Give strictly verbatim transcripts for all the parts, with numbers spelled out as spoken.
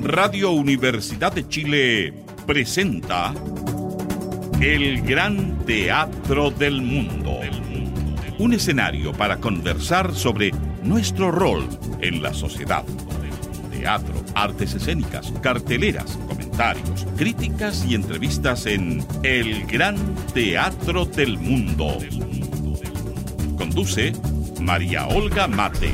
Radio Universidad de Chile presenta El Gran Teatro del Mundo. Un escenario para conversar sobre nuestro rol en la sociedad. Teatro, artes escénicas, carteleras, comentarios, críticas y entrevistas en El Gran Teatro del Mundo. Conduce María Olga Mate.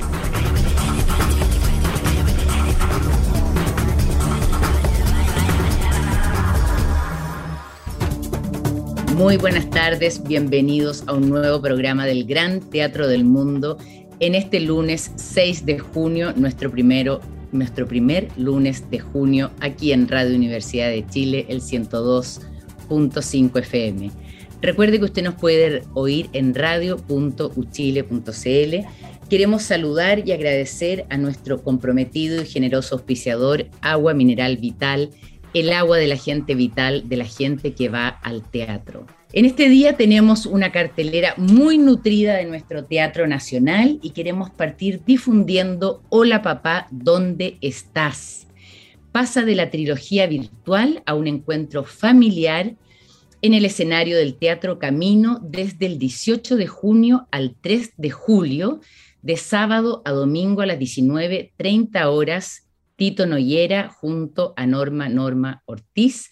Muy buenas tardes, bienvenidos a un nuevo programa del Gran Teatro del Mundo. En este lunes seis de junio, nuestro, primero, nuestro primer lunes de junio, aquí en Radio Universidad de Chile, el ciento dos punto cinco F M. Recuerde que usted nos puede oír en radio punto u chile punto c l. Queremos saludar y agradecer a nuestro comprometido y generoso auspiciador, Agua Mineral Vital, el agua de la gente vital, de la gente que va al teatro. En este día tenemos una cartelera muy nutrida de nuestro Teatro Nacional y queremos partir difundiendo Hola Papá, ¿dónde estás? Pasa de la trilogía virtual a un encuentro familiar en el escenario del Teatro Camino desde el dieciocho de junio al tres de julio, de sábado a domingo a las diecinueve treinta horas, Tito Noyera junto a Norma Norma Ortiz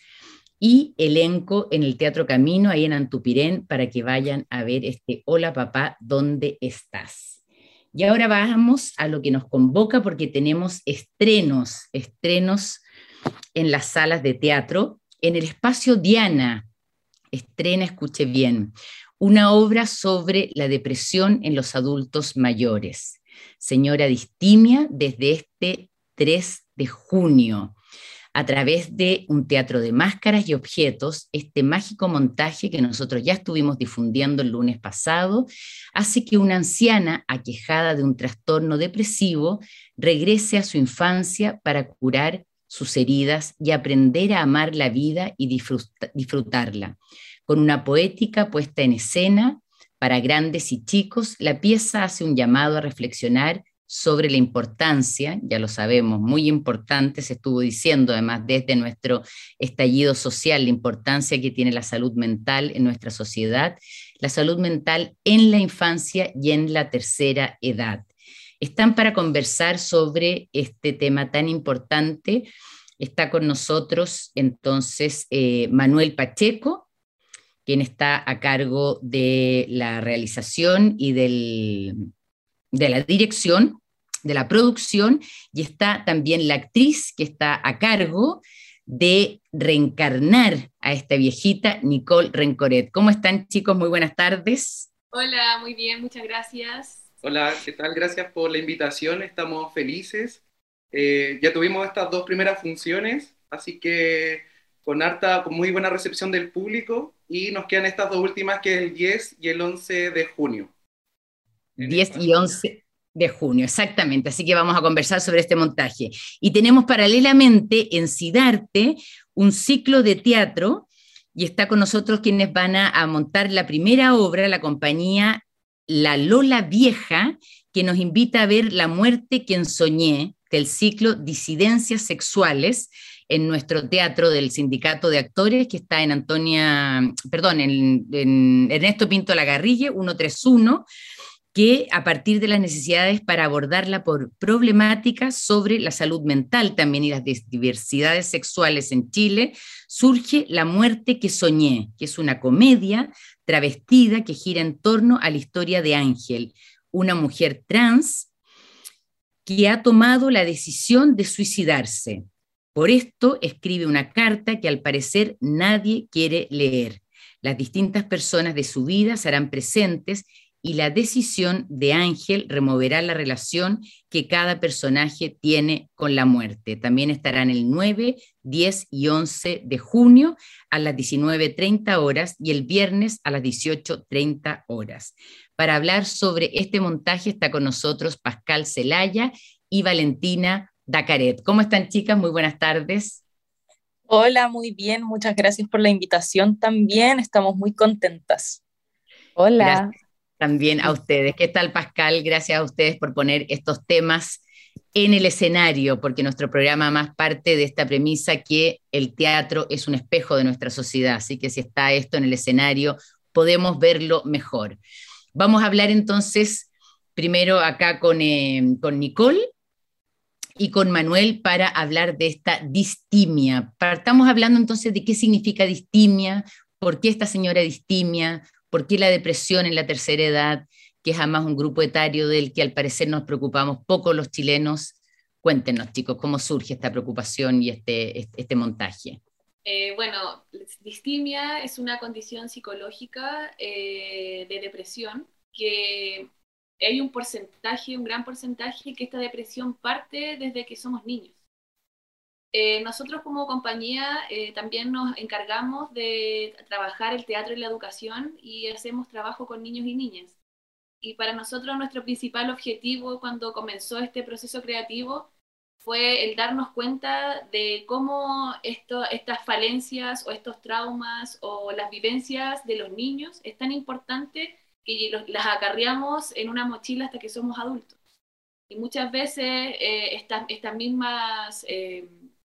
y elenco en el Teatro Camino, ahí en Antupirén, para que vayan a ver este Hola Papá, ¿dónde estás? Y ahora vamos a lo que nos convoca, porque tenemos estrenos, estrenos en las salas de teatro. En el Espacio Diana, estrena, escuche bien, una obra sobre la depresión en los adultos mayores. Señora Distimia, desde este tres de junio, a través de un teatro de máscaras y objetos, este mágico montaje que nosotros ya estuvimos difundiendo el lunes pasado, hace que una anciana aquejada de un trastorno depresivo regrese a su infancia para curar sus heridas y aprender a amar la vida y disfrutarla. Con una poética puesta en escena para grandes y chicos, la pieza hace un llamado a reflexionar sobre la importancia, ya lo sabemos, muy importante, se estuvo diciendo además desde nuestro estallido social, la importancia que tiene la salud mental en nuestra sociedad, la salud mental en la infancia y en la tercera edad. Están para conversar sobre este tema tan importante. Está con nosotros entonces eh, Manuel Pacheco, quien está a cargo de la realización y del, de la dirección, de la producción, y está también la actriz que está a cargo de reencarnar a esta viejita, Nicole Rencoret. ¿Cómo están, chicos? Muy buenas tardes. Hola, muy bien, muchas gracias. Hola, ¿qué tal? Gracias por la invitación, estamos felices. Eh, ya tuvimos estas dos primeras funciones, así que con harta, con muy buena recepción del público, y nos quedan estas dos últimas, que es el diez y el once de junio. diez y once de junio, exactamente. Así que vamos a conversar sobre este montaje. Y tenemos paralelamente en Sidarte un ciclo de teatro, y está con nosotros quienes van a, a montar la primera obra, la compañía La Lola Vieja, que nos invita a ver La Muerte Quien Soñé, del ciclo Disidencias Sexuales, en nuestro teatro del Sindicato de Actores, que está en Antonia, perdón, en, en Ernesto Pinto Lagarrille, ciento treinta y uno, que a partir de las necesidades para abordarla por problemáticas sobre la salud mental también y las diversidades sexuales en Chile, surge La Muerte que Soñé, que es una comedia travestida que gira en torno a la historia de Ángel, una mujer trans que ha tomado la decisión de suicidarse. Por esto escribe una carta que al parecer nadie quiere leer. Las distintas personas de su vida se harán presentes y la decisión de Ángel removerá la relación que cada personaje tiene con la muerte. También estarán el nueve, diez y once de junio a las diecinueve treinta horas y el viernes a las dieciocho treinta horas. Para hablar sobre este montaje está con nosotros Pascal Celaya y Valentina Dacaret. ¿Cómo están, chicas? Muy buenas tardes. Hola, muy bien. Muchas gracias por la invitación también. Estamos muy contentas. Hola. Gracias también a ustedes. ¿Qué tal, Pascal? Gracias a ustedes por poner estos temas en el escenario, porque nuestro programa más parte de esta premisa que el teatro es un espejo de nuestra sociedad, así que si está esto en el escenario, podemos verlo mejor. Vamos a hablar entonces primero acá con, eh, con Nicole y con Manuel para hablar de esta distimia. Partamos hablando entonces de qué significa distimia, por qué esta señora distimia, por qué la depresión en la tercera edad, que es además un grupo etario del que al parecer nos preocupamos poco los chilenos. Cuéntenos, chicos, cómo surge esta preocupación y este, este, este montaje. Eh, bueno, distimia es una condición psicológica eh, de depresión que hay un porcentaje, un gran porcentaje, que esta depresión parte desde que somos niños. Eh, nosotros como compañía eh, también nos encargamos de trabajar el teatro y la educación y hacemos trabajo con niños y niñas. Y para nosotros nuestro principal objetivo cuando comenzó este proceso creativo fue el darnos cuenta de cómo esto, estas falencias o estos traumas o las vivencias de los niños es tan importante que los, las acarreamos en una mochila hasta que somos adultos. Y muchas veces eh, estas, estas mismas, eh,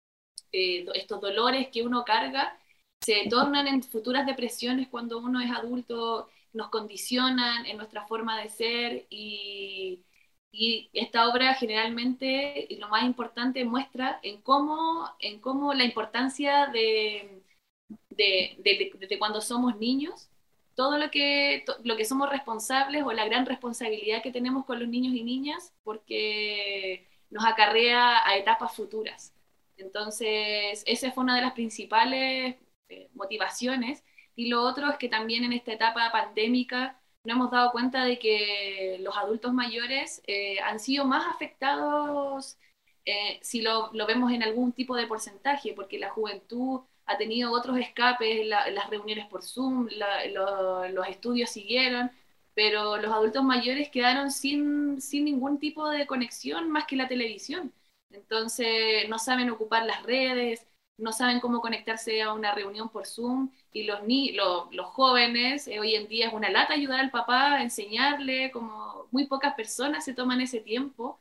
eh, estos dolores que uno carga se tornan en futuras depresiones cuando uno es adulto, nos condicionan en nuestra forma de ser y, y esta obra generalmente, y lo más importante, muestra en cómo, en cómo la importancia de, de, de, de, de cuando somos niños, todo lo que, to, lo que somos responsables o la gran responsabilidad que tenemos con los niños y niñas porque nos acarrea a etapas futuras. Entonces, esa fue una de las principales eh, motivaciones. Y lo otro es que también en esta etapa pandémica nos hemos dado cuenta de que los adultos mayores eh, han sido más afectados, eh, si lo, lo vemos en algún tipo de porcentaje, porque la juventud ha tenido otros escapes, la, las reuniones por Zoom, la, lo, los estudios siguieron, pero los adultos mayores quedaron sin, sin ningún tipo de conexión más que la televisión. Entonces no saben ocupar las redes, no saben cómo conectarse a una reunión por Zoom, y los, ni los, los jóvenes, eh, hoy en día es una lata ayudar al papá, a enseñarle, como muy pocas personas se toman ese tiempo,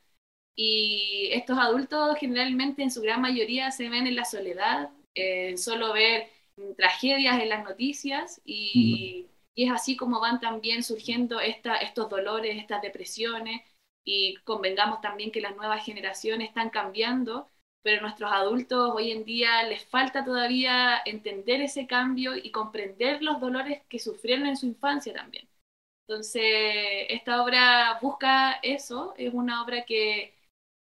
y estos adultos generalmente en su gran mayoría se ven en la soledad, eh, solo ver tragedias en las noticias, y, mm. y es así como van también surgiendo esta, estos dolores, estas depresiones, y convengamos también que las nuevas generaciones están cambiando, pero a nuestros adultos hoy en día les falta todavía entender ese cambio y comprender los dolores que sufrieron en su infancia también. Entonces, esta obra busca eso, es una obra que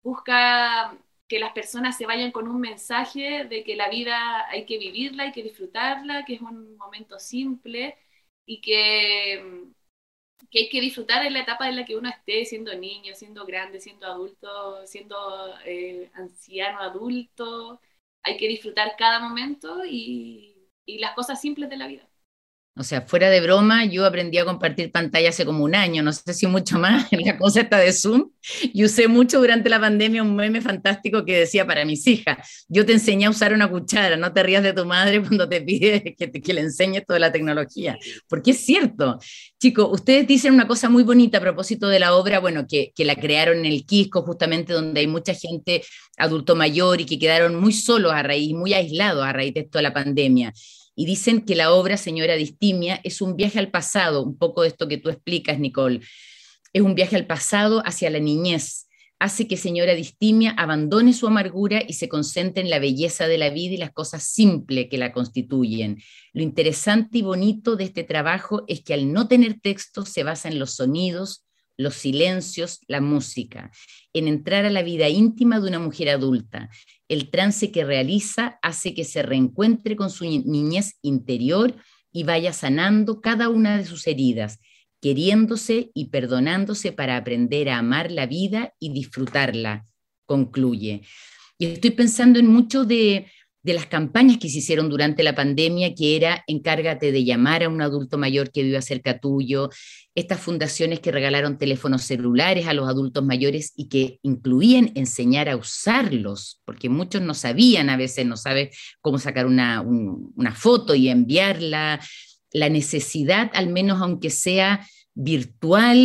busca que las personas se vayan con un mensaje de que la vida hay que vivirla, hay que disfrutarla, que es un momento simple y que... que hay que disfrutar en la etapa en la que uno esté, siendo niño, siendo grande, siendo adulto, siendo eh, anciano, adulto. Hay que disfrutar cada momento y, y las cosas simples de la vida. O sea, fuera de broma, yo aprendí a compartir pantalla hace como un año, no sé si mucho más, en la cosa esta de Zoom, y usé mucho durante la pandemia un meme fantástico que decía para mis hijas, yo te enseñé a usar una cuchara, no te rías de tu madre cuando te pide que, te, que le enseñes toda la tecnología, porque es cierto. Chicos, ustedes dicen una cosa muy bonita a propósito de la obra, bueno, que, que la crearon en el Quisco, justamente donde hay mucha gente adulto mayor y que quedaron muy solos a raíz, muy aislados a raíz de esto de la pandemia. Y dicen que la obra Señora Distimia es un viaje al pasado, un poco de esto que tú explicas, Nicole. Es un viaje al pasado hacia la niñez. Hace que Señora Distimia abandone su amargura y se concentre en la belleza de la vida y las cosas simples que la constituyen. Lo interesante y bonito de este trabajo es que al no tener texto se basa en los sonidos, los silencios, la música, en entrar a la vida íntima de una mujer adulta. El trance que realiza hace que se reencuentre con su niñez interior y vaya sanando cada una de sus heridas, queriéndose y perdonándose para aprender a amar la vida y disfrutarla, concluye. Y estoy pensando en mucho de, de las campañas que se hicieron durante la pandemia, que era encárgate de llamar a un adulto mayor que viva cerca tuyo, estas fundaciones que regalaron teléfonos celulares a los adultos mayores y que incluían enseñar a usarlos, porque muchos no sabían, a veces no saben cómo sacar una, un, una foto y enviarla, la necesidad, al menos aunque sea virtual,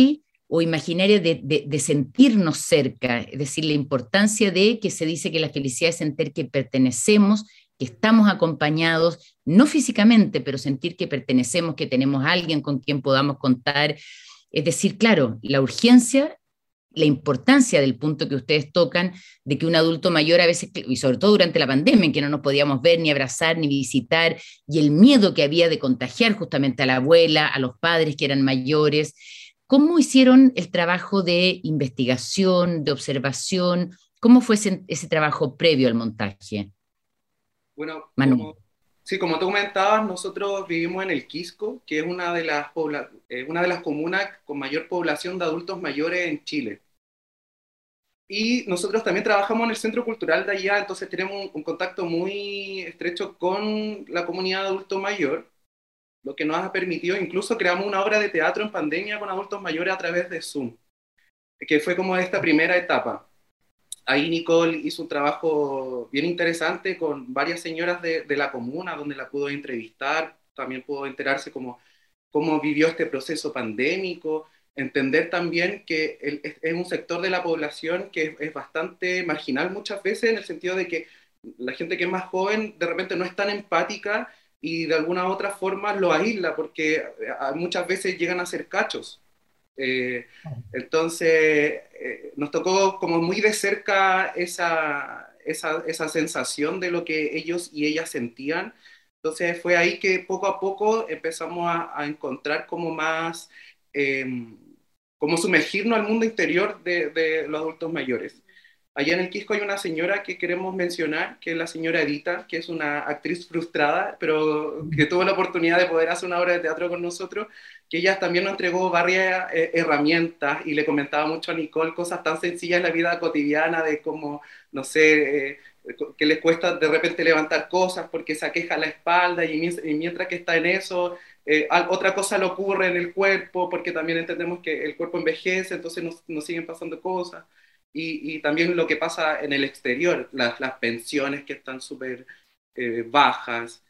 o imaginaria de, de, de sentirnos cerca, es decir, la importancia de que se dice que la felicidad es sentir que pertenecemos, que estamos acompañados, no físicamente, pero sentir que pertenecemos, que tenemos a alguien con quien podamos contar. Es decir, claro, la urgencia, la importancia del punto que ustedes tocan, de que un adulto mayor a veces, y sobre todo durante la pandemia, en que no nos podíamos ver, ni abrazar, ni visitar, y el miedo que había de contagiar justamente a la abuela, a los padres que eran mayores. ¿Cómo hicieron el trabajo de investigación, de observación? ¿Cómo fue ese, ese trabajo previo al montaje? Bueno, Manu. como, sí, como tú comentabas, nosotros vivimos en el Quisco, que es una de las, pobla, eh, una de las comunas con mayor población de adultos mayores en Chile. Y nosotros también trabajamos en el Centro Cultural de allá, entonces tenemos un, un contacto muy estrecho con la comunidad de adulto mayor, lo que nos ha permitido, incluso creamos una obra de teatro en pandemia con adultos mayores a través de Zoom, que fue como esta primera etapa. Ahí Nicole hizo un trabajo bien interesante con varias señoras de, de la comuna, donde la pudo entrevistar, también pudo enterarse cómo, cómo vivió este proceso pandémico, entender también que el, es, es un sector de la población que es, es bastante marginal muchas veces, en el sentido de que la gente que es más joven de repente no es tan empática y de alguna u otra forma lo aísla, porque muchas veces llegan a ser cachos. Eh, entonces, eh, nos tocó como muy de cerca esa, esa, esa sensación de lo que ellos y ellas sentían. Entonces fue ahí que poco a poco empezamos a, a encontrar como más, eh, como sumergirnos al mundo interior de, de los adultos mayores. Allá en el Quisco hay una señora que queremos mencionar, que es la señora Edita, que es una actriz frustrada, pero que tuvo la oportunidad de poder hacer una obra de teatro con nosotros, que ella también nos entregó varias eh, herramientas y le comentaba mucho a Nicole cosas tan sencillas en la vida cotidiana, de como, no sé, eh, que les cuesta de repente levantar cosas porque se aqueja la espalda, y, y mientras que está en eso, eh, otra cosa le ocurre en el cuerpo, porque también entendemos que el cuerpo envejece, entonces nos, nos siguen pasando cosas. Y, y también lo que pasa en el exterior, las, las pensiones que están súper eh, bajas,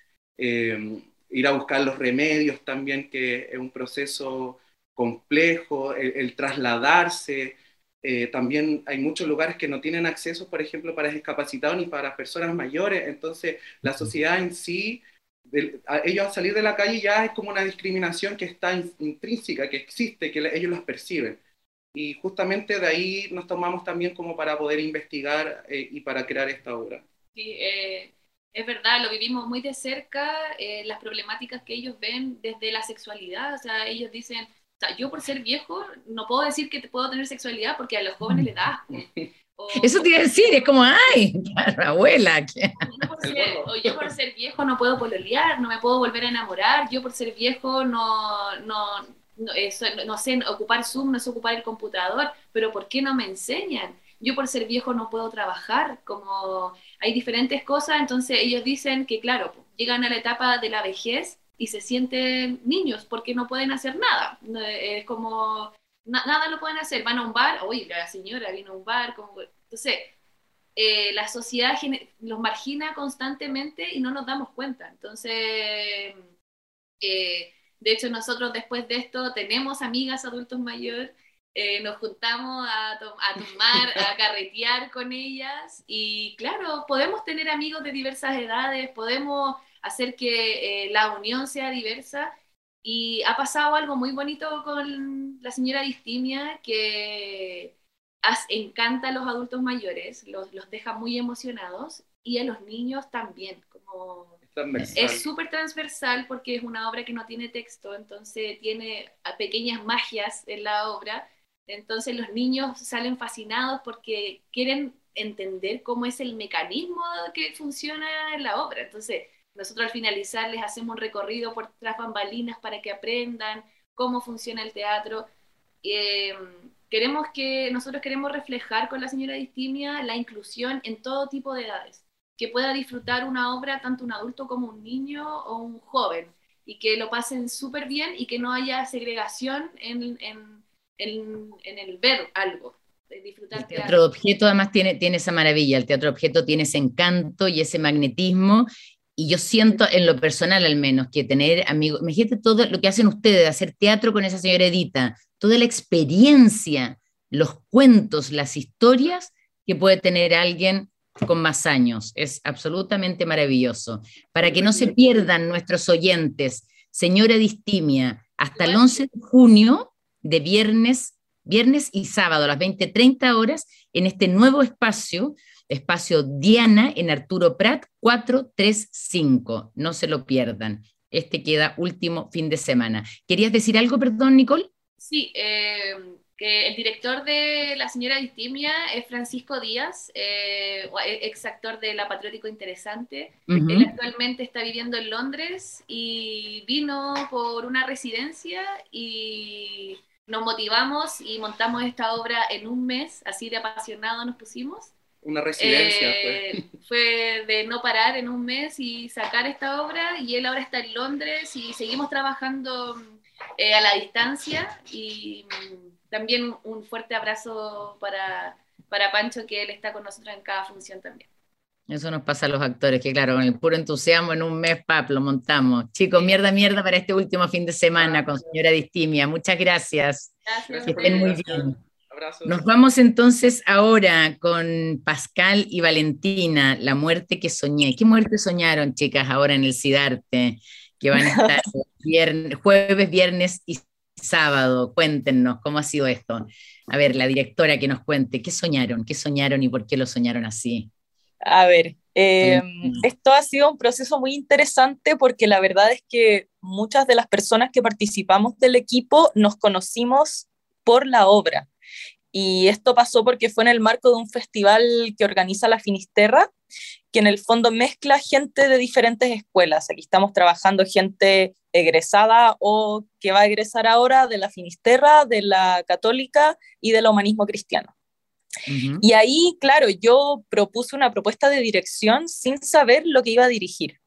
eh, ir a buscar los remedios también, que es un proceso complejo, el, el trasladarse, eh, también hay muchos lugares que no tienen acceso, por ejemplo, para discapacitados ni para personas mayores, entonces la sociedad en sí, de, a ellos al salir de la calle ya es como una discriminación que está in, intrínseca, que existe, que la, ellos las perciben. Y justamente de ahí nos tomamos también como para poder investigar eh, y para crear esta obra. Sí, eh, es verdad, lo vivimos muy de cerca, eh, las problemáticas que ellos ven desde la sexualidad, o sea, ellos dicen, o sea, yo por ser viejo no puedo decir que te puedo tener sexualidad porque a los jóvenes les da asco. O, Eso te iba a decir, es como, ay, claro, abuela. Yo por ser, o yo por ser viejo no puedo pololear, no me puedo volver a enamorar, yo por ser viejo no... no No, eso, no sé ocupar Zoom, no sé ocupar el computador, pero ¿por qué no me enseñan? Yo por ser viejo no puedo trabajar, como hay diferentes cosas, entonces ellos dicen que claro, llegan a la etapa de la vejez y se sienten niños porque no pueden hacer nada, es como, na, nada lo pueden hacer, van a un bar, uy, la señora vino a un bar, como, entonces eh, la sociedad los margina constantemente y no nos damos cuenta, entonces... Eh, De hecho, nosotros después de esto tenemos amigas adultos mayores, eh, nos juntamos a, to a tomar, a carretear con ellas y claro, podemos tener amigos de diversas edades, podemos hacer que eh, la unión sea diversa y ha pasado algo muy bonito con la señora Distimia que as, encanta a los adultos mayores, los, los deja muy emocionados y a los niños también, como... Es súper transversal porque es una obra que no tiene texto, entonces tiene pequeñas magias en la obra, entonces los niños salen fascinados porque quieren entender cómo es el mecanismo que funciona en la obra, entonces nosotros al finalizar les hacemos un recorrido por tras bambalinas para que aprendan cómo funciona el teatro. Eh, queremos que, nosotros queremos reflejar con la señora Distimia la inclusión en todo tipo de edades, que pueda disfrutar una obra tanto un adulto como un niño o un joven, y que lo pasen súper bien y que no haya segregación en, en, en, en el ver algo. De disfrutar el teatro de objeto además tiene, tiene esa maravilla, el teatro de objeto tiene ese encanto y ese magnetismo, y yo siento en lo personal al menos que tener amigos, imagínate todo lo que hacen ustedes, hacer teatro con esa señora Edita, toda la experiencia, los cuentos, las historias que puede tener alguien con más años. Es absolutamente maravilloso. Para que no se pierdan nuestros oyentes, señora Distimia, hasta el once de junio, de viernes, viernes y sábado a las veinte treinta horas, en este nuevo espacio, espacio Diana, en Arturo Prat, cuatrocientos treinta y cinco. No se lo pierdan. Este queda último fin de semana. ¿Querías decir algo, perdón, Nicole? Sí, eh, que el director de La señora Distimia es Francisco Díaz, eh, ex actor de La Patriótico Interesante. Uh-huh. Él actualmente está viviendo en Londres y vino por una residencia y nos motivamos y montamos esta obra en un mes, así de apasionados nos pusimos. Una residencia eh, fue. Fue de no parar en un mes y sacar esta obra, y él ahora está en Londres y seguimos trabajando eh, a la distancia, y también un fuerte abrazo para, para Pancho, que él está con nosotros en cada función también. Eso nos pasa a los actores, que claro, con el puro entusiasmo en un mes, pap, lo montamos. Chicos, mierda, mierda para este último fin de semana con señora Distimia. Muchas gracias. Gracias. Que estén muy bien. Abrazos. Nos vamos entonces ahora con Pascal y Valentina, La muerte que soñé. ¿Qué muerte soñaron, chicas, ahora en el Sidarte? Que van a estar viernes, jueves, viernes y sábado. Cuéntenos, ¿cómo ha sido esto? A ver, la directora que nos cuente, ¿qué soñaron? ¿Qué soñaron y por qué lo soñaron así? A ver, eh, esto ha sido un proceso muy interesante porque la verdad es que muchas de las personas que participamos del equipo nos conocimos por la obra. Y esto pasó porque fue en el marco de un festival que organiza la Finisterra, que en el fondo mezcla gente de diferentes escuelas. Aquí estamos trabajando gente egresada o que va a egresar ahora de la Finisterra, de la Católica y del Humanismo Cristiano. Uh-huh. Y ahí, claro, yo propuse una propuesta de dirección sin saber lo que iba a dirigir.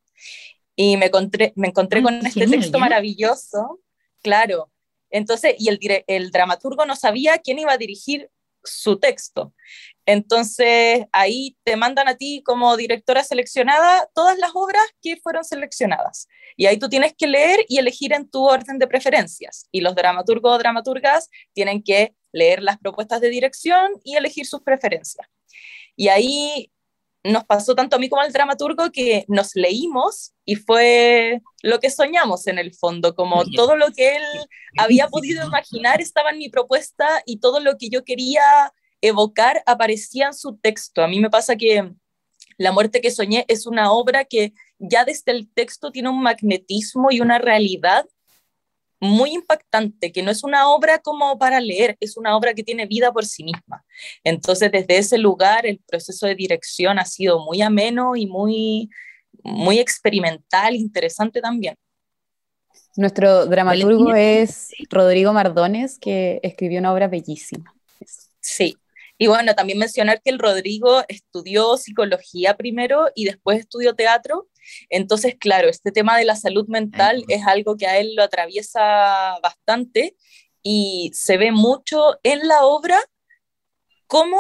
Y me encontré, me encontré Ay, con este genial, texto ¿ya? maravilloso, claro. Entonces, y el, el dramaturgo no sabía quién iba a dirigir su texto. Entonces, ahí te mandan a ti como directora seleccionada todas las obras que fueron seleccionadas. Y ahí tú tienes que leer y elegir en tu orden de preferencias. Y los dramaturgos o dramaturgas tienen que leer las propuestas de dirección y elegir sus preferencias. Y ahí nos pasó tanto a mí como al dramaturgo que nos leímos y fue lo que soñamos en el fondo, como todo lo que él había podido imaginar estaba en mi propuesta y todo lo que yo quería evocar aparecía en su texto. A mí me pasa que La muerte que soñé es una obra que ya desde el texto tiene un magnetismo y una realidad muy impactante, que no es una obra como para leer, es una obra que tiene vida por sí misma. Entonces, desde ese lugar, el proceso de dirección ha sido muy ameno y muy, muy experimental, interesante también. Nuestro dramaturgo es Rodrigo Mardones, que escribió una obra bellísima. Sí, y bueno, también mencionar que el Rodrigo estudió psicología primero y después estudió teatro. Entonces, claro, este tema de la salud mental es algo que a él lo atraviesa bastante y se ve mucho en la obra cómo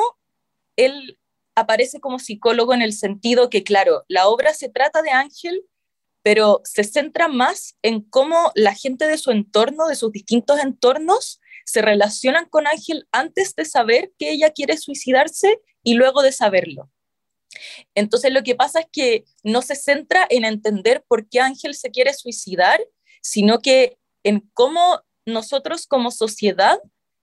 él aparece como psicólogo en el sentido que, claro, la obra se trata de Ángel, pero se centra más en cómo la gente de su entorno, de sus distintos entornos, se relacionan con Ángel antes de saber que ella quiere suicidarse y luego de saberlo. Entonces lo que pasa es que no se centra en entender por qué Ángel se quiere suicidar, sino que en cómo nosotros como sociedad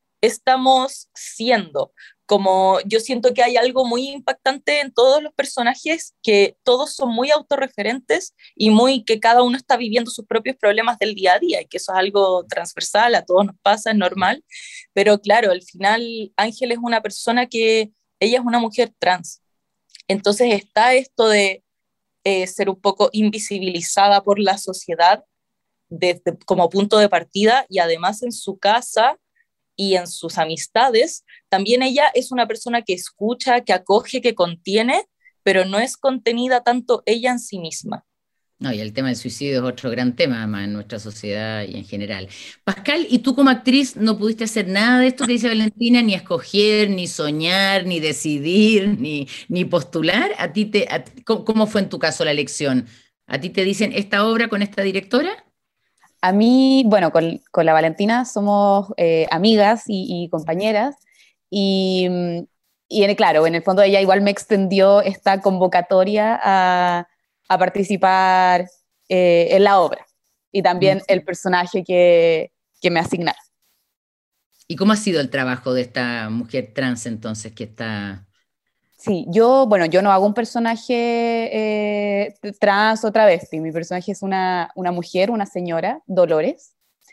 estamos siendo. Como yo siento que hay algo muy impactante en todos los personajes, que todos son muy autorreferentes y muy que cada uno está viviendo sus propios problemas del día a día, y que eso es algo transversal, a todos nos pasa, es normal, pero claro, al final Ángel es una persona que, ella es una mujer trans, entonces está esto de eh, ser un poco invisibilizada por la sociedad desde, como punto de partida, y además en su casa y en sus amistades, también ella es una persona que escucha, que acoge, que contiene, pero no es contenida tanto ella en sí misma. No, y el tema del suicidio es otro gran tema además en nuestra sociedad y en general. Pascal, ¿y tú como actriz no pudiste hacer nada de esto que dice Valentina, ni escoger, ni soñar, ni decidir, ni, ni postular? ¿A ti te, a, ¿cómo fue en tu caso la elección? ¿A ti te dicen esta obra con esta directora? A mí, bueno, con, con la Valentina somos eh, amigas y, y compañeras, y, mm, y en, claro, en el fondo ella igual me extendió esta convocatoria a, a participar eh, en la obra, y también el personaje que, que me asignaron. ¿Y cómo ha sido el trabajo de esta mujer trans entonces que está... Sí, yo, bueno, yo no hago un personaje eh, trans o travesti, mi personaje es una, una mujer, una señora, Dolores,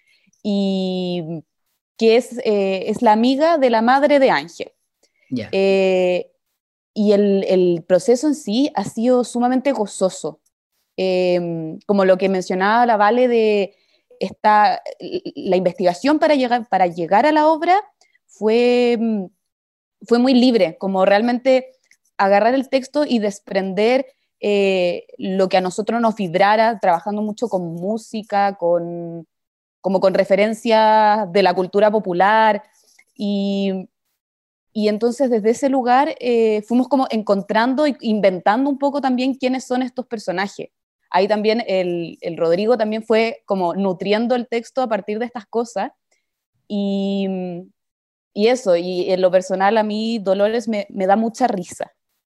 y que es, eh, es la amiga de la madre de Ángel. Ya. Eh, y el, el proceso en sí ha sido sumamente gozoso. Eh, como lo que mencionaba la Vale de esta, la investigación para llegar, para llegar a la obra fue, fue muy libre, como realmente agarrar el texto y desprender eh, lo que a nosotros nos vibrara, trabajando mucho con música, con, como con referencias de la cultura popular, y, y entonces desde ese lugar eh, fuimos como encontrando e inventando un poco también quiénes son estos personajes. Ahí también el, el Rodrigo también fue como nutriendo el texto a partir de estas cosas, y, y eso, y en lo personal a mí Dolores me, me da mucha risa.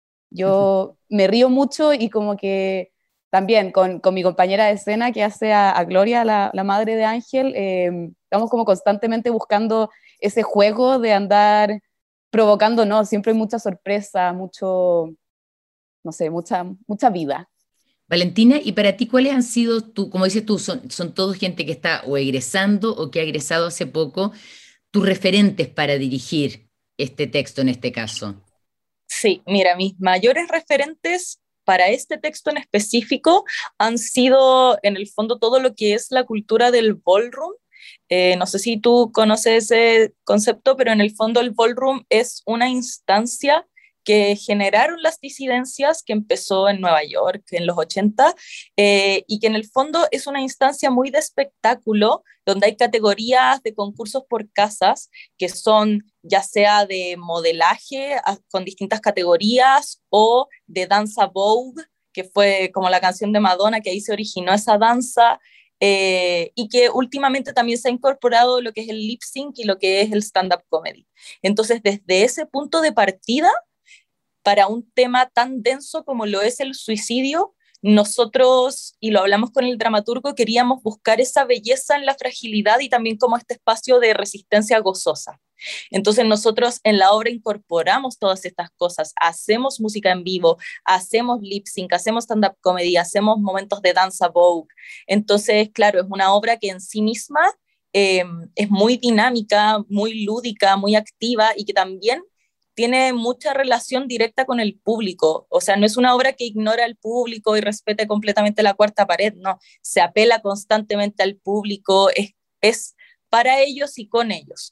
Yo me río mucho y como que también con, con mi compañera de escena que hace a, a Gloria, la, la madre de Ángel, eh, estamos como constantemente buscando ese juego de andar provocando, ¿no? Siempre hay mucha sorpresa, mucho, no sé, mucha, mucha vida. Valentina, ¿y para ti cuáles han sido, tú, como dices tú, son, son todos gente que está o egresando o que ha egresado hace poco, tus referentes para dirigir este texto en este caso? Sí, mira, mis mayores referentes para este texto en específico han sido, en el fondo, todo lo que es la cultura del ballroom. Eh, no sé si tú conoces ese concepto, pero en el fondo el ballroom es una instancia que generaron las disidencias, que empezó en Nueva York en los ochenta, eh, y que en el fondo es una instancia muy de espectáculo, donde hay categorías de concursos por casas, que son ya sea de modelaje a, con distintas categorías, o de danza Vogue, que fue como la canción de Madonna, que ahí se originó esa danza, eh, y que últimamente también se ha incorporado lo que es el lip sync y lo que es el stand-up comedy. Entonces, desde ese punto de partida, para un tema tan denso como lo es el suicidio, nosotros, y lo hablamos con el dramaturgo, queríamos buscar esa belleza en la fragilidad y también como este espacio de resistencia gozosa. Entonces nosotros en la obra incorporamos todas estas cosas, hacemos música en vivo, hacemos lip sync, hacemos stand-up comedy, hacemos momentos de danza Vogue. Entonces, claro, es una obra que en sí misma eh, es muy dinámica, muy lúdica, muy activa, y que también tiene mucha relación directa con el público. O sea, no es una obra que ignora al público y respete completamente la cuarta pared, no. Se apela constantemente al público, es, es para ellos y con ellos.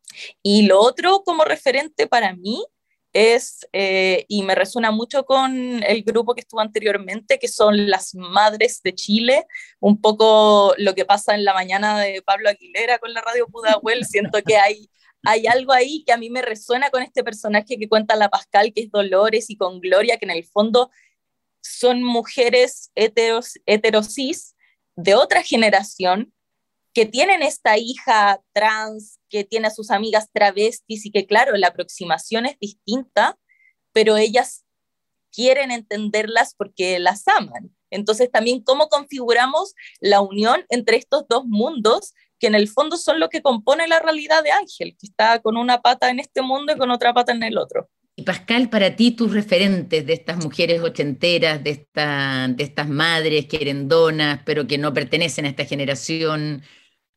Y lo otro como referente para mí es, eh, y me resuena mucho con el grupo que estuvo anteriormente, que son las Madres de Chile, un poco lo que pasa en la mañana de Pablo Aguilera con la radio Pudahuel. Siento que hay hay algo ahí que a mí me resuena con este personaje que cuenta la Pascal, que es Dolores, y con Gloria, que en el fondo son mujeres heteros, heterosis de otra generación, que tienen esta hija trans, que tiene a sus amigas travestis, y que claro, la aproximación es distinta, pero ellas quieren entenderlas porque las aman. Entonces también cómo configuramos la unión entre estos dos mundos, que en el fondo son lo que compone la realidad de Ángel, que está con una pata en este mundo y con otra pata en el otro. Y Pascal, para ti, tus referentes de estas mujeres ochenteras, de, esta, de estas madres querendonas, pero que no pertenecen a esta generación.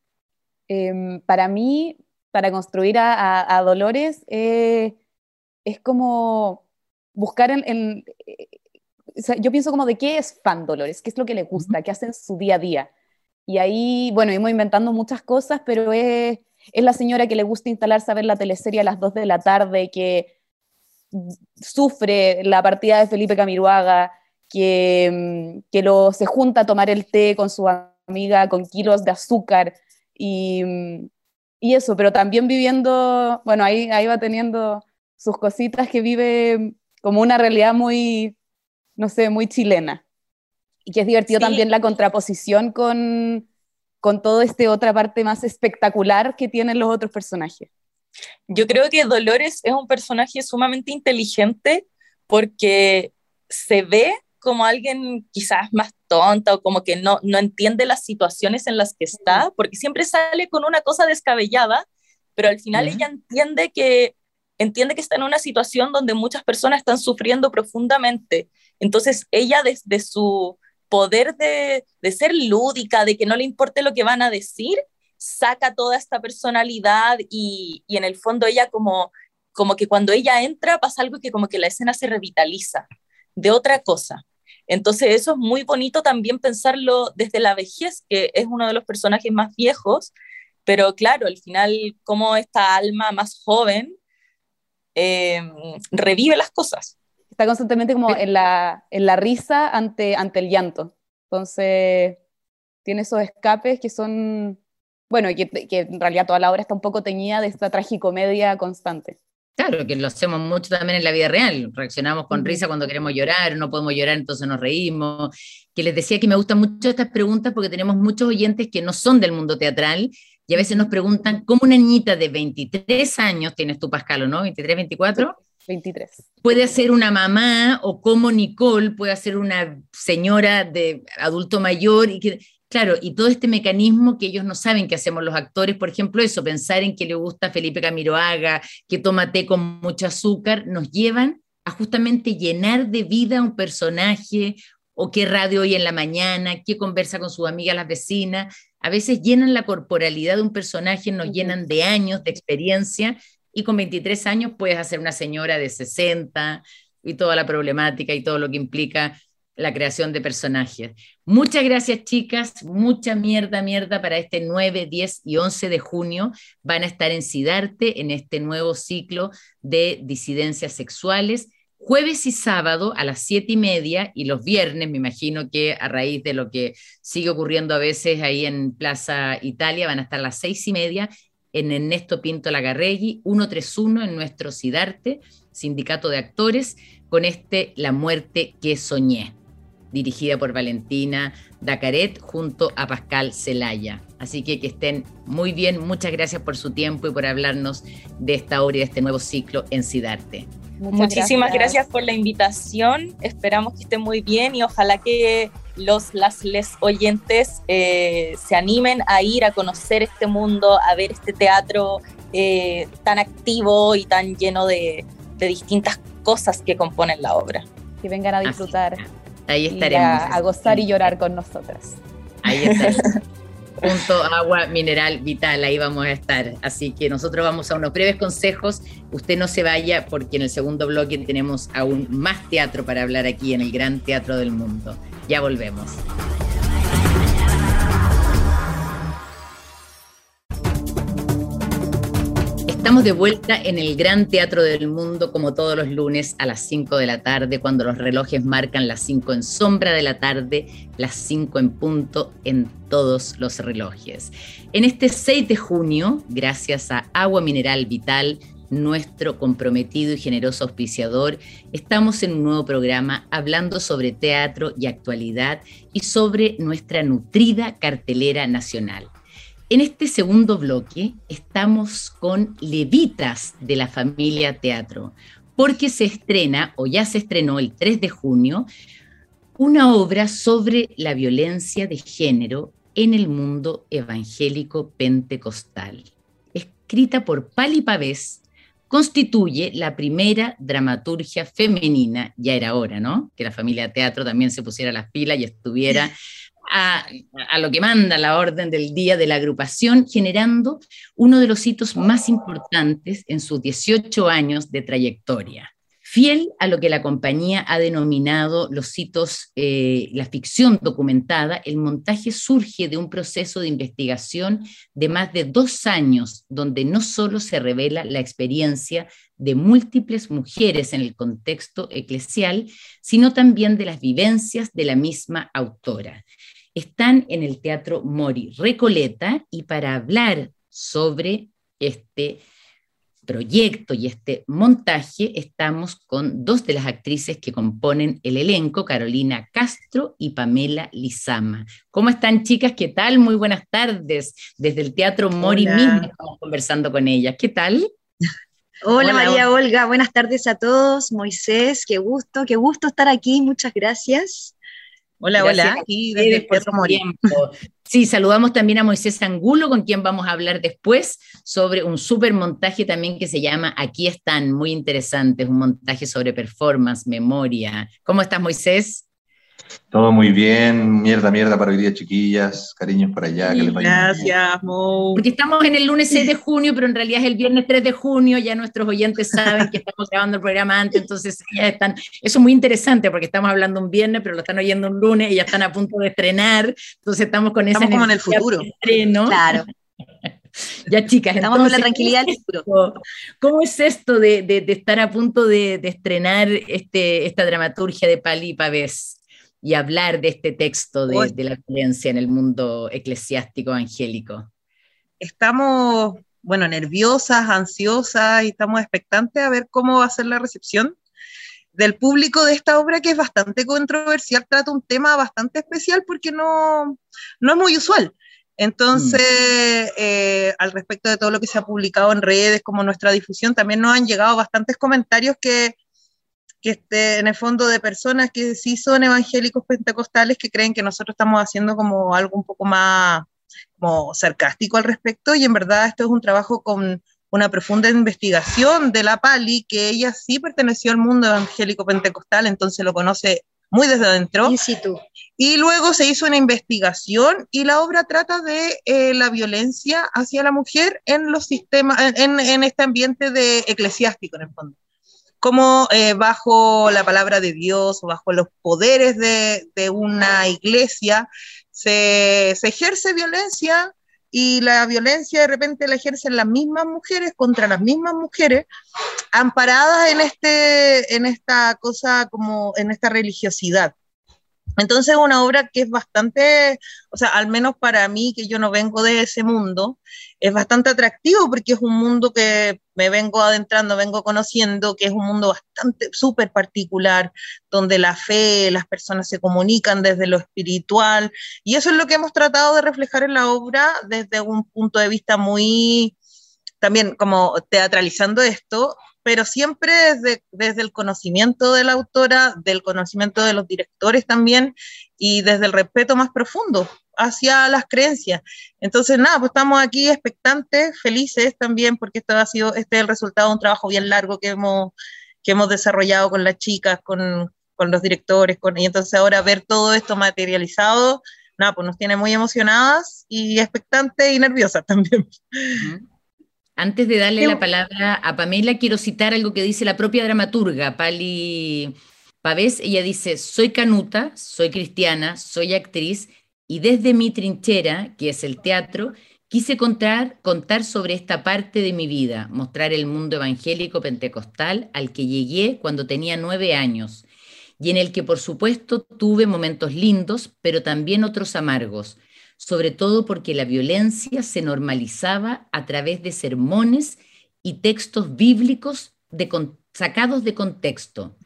Eh, para mí, para construir a, a, a Dolores, eh, es como buscar en... en eh, o sea, yo pienso como de qué es fan Dolores, qué es lo que le gusta, qué hace en su día a día. Y ahí, bueno, íbamos inventando muchas cosas, pero es, es la señora que le gusta instalarse a ver la teleserie a las dos de la tarde, que sufre la partida de Felipe Camiroaga, que, que lo, se junta a tomar el té con su amiga con kilos de azúcar, y, y eso, pero también viviendo, bueno, ahí, ahí va teniendo sus cositas, que vive como una realidad muy, no sé, muy chilena. Y que es divertido Sí. también la contraposición con, con toda esta otra parte más espectacular que tienen los otros personajes. Yo creo que Dolores es un personaje sumamente inteligente porque se ve como alguien quizás más tonta o como que no, no entiende las situaciones en las que está, porque siempre sale con una cosa descabellada, pero al final ¿Ya? ella entiende que, entiende que está en una situación donde muchas personas están sufriendo profundamente. Entonces ella desde su poder de, de ser lúdica, de que no le importe lo que van a decir, saca toda esta personalidad y, y en el fondo ella como, como que cuando ella entra pasa algo que como que la escena se revitaliza de otra cosa. Entonces eso es muy bonito también pensarlo desde la vejez, que es uno de los personajes más viejos, pero claro, al final como esta alma más joven eh, revive las cosas. Está constantemente como en la, en la risa ante, ante el llanto. Entonces, tiene esos escapes que son, bueno, que, que en realidad toda la obra está un poco teñida de esta tragicomedia constante. Claro, que lo hacemos mucho también en la vida real. Reaccionamos con Ujú. risa cuando queremos llorar, no podemos llorar, entonces nos reímos. Que les decía que me gustan mucho estas preguntas porque tenemos muchos oyentes que no son del mundo teatral y a veces nos preguntan cómo una niñita de veintitrés años, tienes tú, Pascal, ¿o no? ¿veintitrés, veinticuatro? veintitrés. Puede ser una mamá, o cómo Nicole puede ser una señora de adulto mayor, y que, claro, y todo este mecanismo que ellos no saben que hacemos los actores, por ejemplo, eso, pensar en que le gusta Felipe Camiroaga, que toma té con mucho azúcar, nos llevan a justamente llenar de vida a un personaje, o qué radio oye en la mañana, qué conversa con sus amigas, las vecinas. A veces llenan la corporalidad de un personaje, nos llenan de años, de experiencia, y con veintitrés años puedes hacer una señora de sesenta y toda la problemática y todo lo que implica la creación de personajes. Muchas gracias, chicas, mucha mierda, mierda para este nueve, diez y once de junio. Van a estar en Sidarte en este nuevo ciclo de disidencias sexuales, jueves y sábado a las siete y media, y los viernes, me imagino que a raíz de lo que sigue ocurriendo a veces ahí en Plaza Italia, van a estar a las seis y media, en Ernesto Pinto Lagarregui, ciento treinta y uno en nuestro Sidarte, Sindicato de Actores, con este La muerte que soñé, dirigida por Valentina Dacaret junto a Pascal Zelaya. Así que que estén muy bien, muchas gracias por su tiempo y por hablarnos de esta obra y de este nuevo ciclo en Sidarte. Muchas Muchísimas gracias. gracias por la invitación, esperamos que estén muy bien y ojalá que los, las, les oyentes eh, se animen a ir a conocer este mundo, a ver este teatro eh, tan activo y tan lleno de, de distintas cosas que componen la obra. Que vengan a disfrutar. Así, ahí y estaremos. a, a gozar y llorar con nosotras. Ahí estaremos. Junto a Agua Mineral Vital, ahí vamos a estar. Así que nosotros vamos a unos breves consejos. Usted no se vaya porque en el segundo bloque tenemos aún más teatro para hablar aquí en el Gran Teatro del Mundo. Ya volvemos. Estamos de vuelta en el Gran Teatro del Mundo, como todos los lunes a las cinco de la tarde, cuando los relojes marcan las cinco en sombra de la tarde, las cinco en punto en todos los relojes. En este seis de junio, gracias a Agua Mineral Vital, nuestro comprometido y generoso auspiciador, estamos en un nuevo programa hablando sobre teatro y actualidad y sobre nuestra nutrida cartelera nacional. En este segundo bloque estamos con Levitas de la Familia Teatro, porque se estrena, o ya se estrenó el tres de junio, una obra sobre la violencia de género en el mundo evangélico pentecostal. Escrita por Pali Pavés, constituye la primera dramaturgia femenina, ya era hora, ¿no? Que la Familia Teatro también se pusiera las pilas y estuviera A, a lo que manda la orden del día de la agrupación, generando uno de los hitos más importantes en sus dieciocho años de trayectoria. Fiel a lo que la compañía ha denominado los hitos, eh, la ficción documentada, el montaje surge de un proceso de investigación de más de dos años, donde no solo se revela la experiencia de múltiples mujeres en el contexto eclesial, sino también de las vivencias de la misma autora. Están en el Teatro Mori Recoleta, y para hablar sobre este proyecto y este montaje estamos con dos de las actrices que componen el elenco, Carolina Castro y Pamela Lizama. ¿Cómo están, chicas? ¿Qué tal? Muy buenas tardes. Desde el Teatro Mori Hola. mismo estamos conversando con ellas. ¿Qué tal? Hola, Hola, María Olga, buenas tardes a todos. Moisés, qué gusto, qué gusto estar aquí, muchas gracias. Hola, Gracias hola, a aquí ustedes desde el por Teatro su Mori. tiempo. Sí, saludamos también a Moisés Angulo, con quien vamos a hablar después sobre un súper montaje también que se llama Aquí están, muy interesante, es un montaje sobre performance, memoria. ¿Cómo estás, Moisés? Todo muy bien, mierda, mierda para hoy día, chiquillas, cariños para allá, que les vaya muy bien. Gracias, Mo. Porque estamos en el lunes seis de junio, pero en realidad es el viernes tres de junio, ya nuestros oyentes saben que estamos grabando el programa antes, entonces ya están, eso es muy interesante porque estamos hablando un viernes, pero lo están oyendo un lunes y ya están a punto de estrenar, entonces estamos con esa Estamos como en el energía futuro. de estreno. Claro, Ya, chicas, estamos con la entonces, tranquilidad del futuro. ¿cómo es esto de, de, de estar a punto de, de estrenar este, esta dramaturgia de Pali Pavés y hablar de este texto de, Hoy de la violencia en el mundo eclesiástico evangélico? estamos, bueno, nerviosas, ansiosas y estamos expectantes a ver cómo va a ser la recepción del público de esta obra, que es bastante controversial, trata un tema bastante especial porque no, no es muy usual. Entonces, mm. eh, al respecto de todo lo que se ha publicado en redes, como nuestra difusión, también nos han llegado bastantes comentarios que, que este, en el fondo de personas que sí son evangélicos pentecostales, que creen que nosotros estamos haciendo como algo un poco más como sarcástico al respecto, y en verdad esto es un trabajo con una profunda investigación de la Pali, que ella sí perteneció al mundo evangélico pentecostal, entonces lo conoce muy desde adentro. In situ. Y luego se hizo una investigación y la obra trata de eh, la violencia hacia la mujer en los sistemas, en, en este ambiente de eclesiástico, en el fondo. Como eh, bajo la palabra de Dios o bajo los poderes de, de una iglesia se, se ejerce violencia, y la violencia de repente la ejercen las mismas mujeres contra las mismas mujeres, amparadas en, este, en esta cosa, como en esta religiosidad. Entonces es una obra que es bastante, o sea, al menos para mí, que yo no vengo de ese mundo, es bastante atractivo porque es un mundo que me vengo adentrando, vengo conociendo, que es un mundo bastante, súper particular, donde la fe, las personas se comunican desde lo espiritual, y eso es lo que hemos tratado de reflejar en la obra desde un punto de vista muy, también como teatralizando esto, pero siempre desde, desde el conocimiento de la autora, del conocimiento de los directores también, y desde el respeto más profundo hacia las creencias. Entonces, nada, pues estamos aquí expectantes, felices también, porque esto ha sido, este es el resultado de un trabajo bien largo que hemos, que hemos desarrollado con las chicas, con, con los directores, con, y entonces ahora ver todo esto materializado, nada, pues nos tiene muy emocionadas y expectantes y nerviosas también. Uh-huh. Antes de darle la palabra a Pamela, quiero citar algo que dice la propia dramaturga, Pali Pavés. Ella dice: soy canuta, soy cristiana, soy actriz, y desde mi trinchera, que es el teatro, quise contar, contar sobre esta parte de mi vida, mostrar el mundo evangélico pentecostal al que llegué cuando tenía nueve años, y en el que, por supuesto, tuve momentos lindos, pero también otros amargos, sobre todo porque la violencia se normalizaba a través de sermones y textos bíblicos de con, sacados de contexto,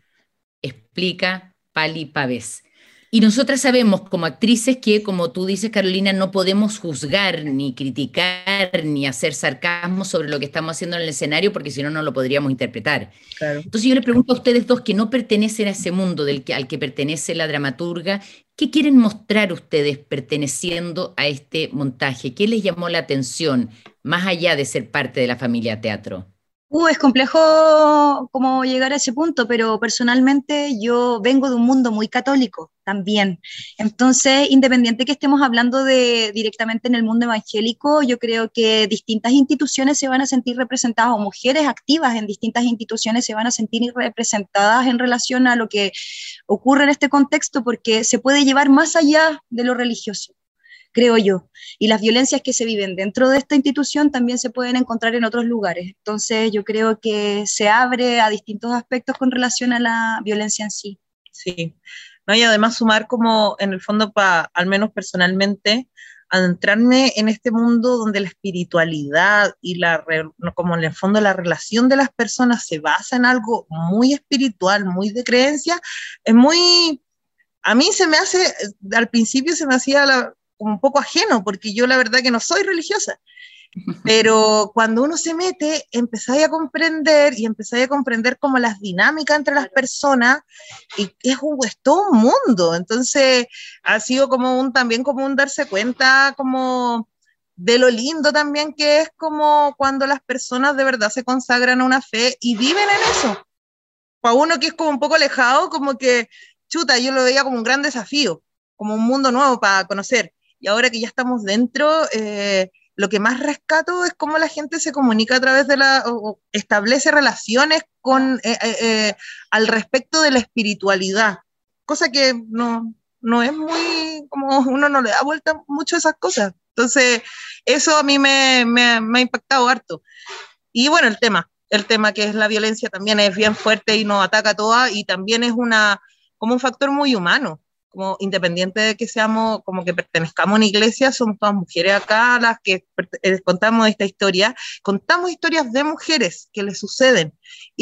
explica Pali Pavés. Y nosotras sabemos como actrices que, como tú dices, Carolina, no podemos juzgar, ni criticar, ni hacer sarcasmo sobre lo que estamos haciendo en el escenario, porque si no, no lo podríamos interpretar. Claro. Entonces yo le pregunto a ustedes dos, que no pertenecen a ese mundo del que, al que pertenece la dramaturga, ¿qué quieren mostrar ustedes perteneciendo a este montaje? ¿Qué les llamó la atención, más allá de ser parte de la familia teatro? Uh, es complejo como llegar a ese punto, pero personalmente yo vengo de un mundo muy católico también. Entonces, independiente que estemos hablando de directamente en el mundo evangélico, yo creo que distintas instituciones se van a sentir representadas, o mujeres activas en distintas instituciones se van a sentir representadas en relación a lo que ocurre en este contexto, porque se puede llevar más allá de lo religioso, creo yo, y las violencias que se viven dentro de esta institución también se pueden encontrar en otros lugares. Entonces yo creo que se abre a distintos aspectos con relación a la violencia en sí. Sí, no, y además sumar como en el fondo, pa, al menos personalmente, adentrarme en este mundo donde la espiritualidad y la, como en el fondo la relación de las personas se basa en algo muy espiritual, muy de creencia, es muy, a mí se me hace, al principio se me hacía la, como un poco ajeno, porque yo la verdad que no soy religiosa. Pero cuando uno se mete, empezáis a comprender y empezáis a comprender como las dinámicas entre las personas y es, un, es todo un mundo. Entonces ha sido como un, también como un darse cuenta como de lo lindo también que es como cuando las personas de verdad se consagran a una fe y viven en eso. Para uno que es como un poco alejado, como que, chuta, yo lo veía como un gran desafío, como un mundo nuevo para conocer. Y ahora que ya estamos dentro... Eh, lo que más rescato es cómo la gente se comunica a través de la, o establece relaciones con, eh, eh, al respecto de la espiritualidad, cosa que no, no es muy, como uno no le da vuelta mucho a esas cosas. Entonces, eso a mí me, me, me ha impactado harto. Y bueno, el tema, el tema que es la violencia también es bien fuerte y nos ataca a todas y también es una, como un factor muy humano. Como independiente de que seamos, como que pertenezcamos a una iglesia, somos todas mujeres acá las que eh, contamos esta historia, contamos historias de mujeres que les suceden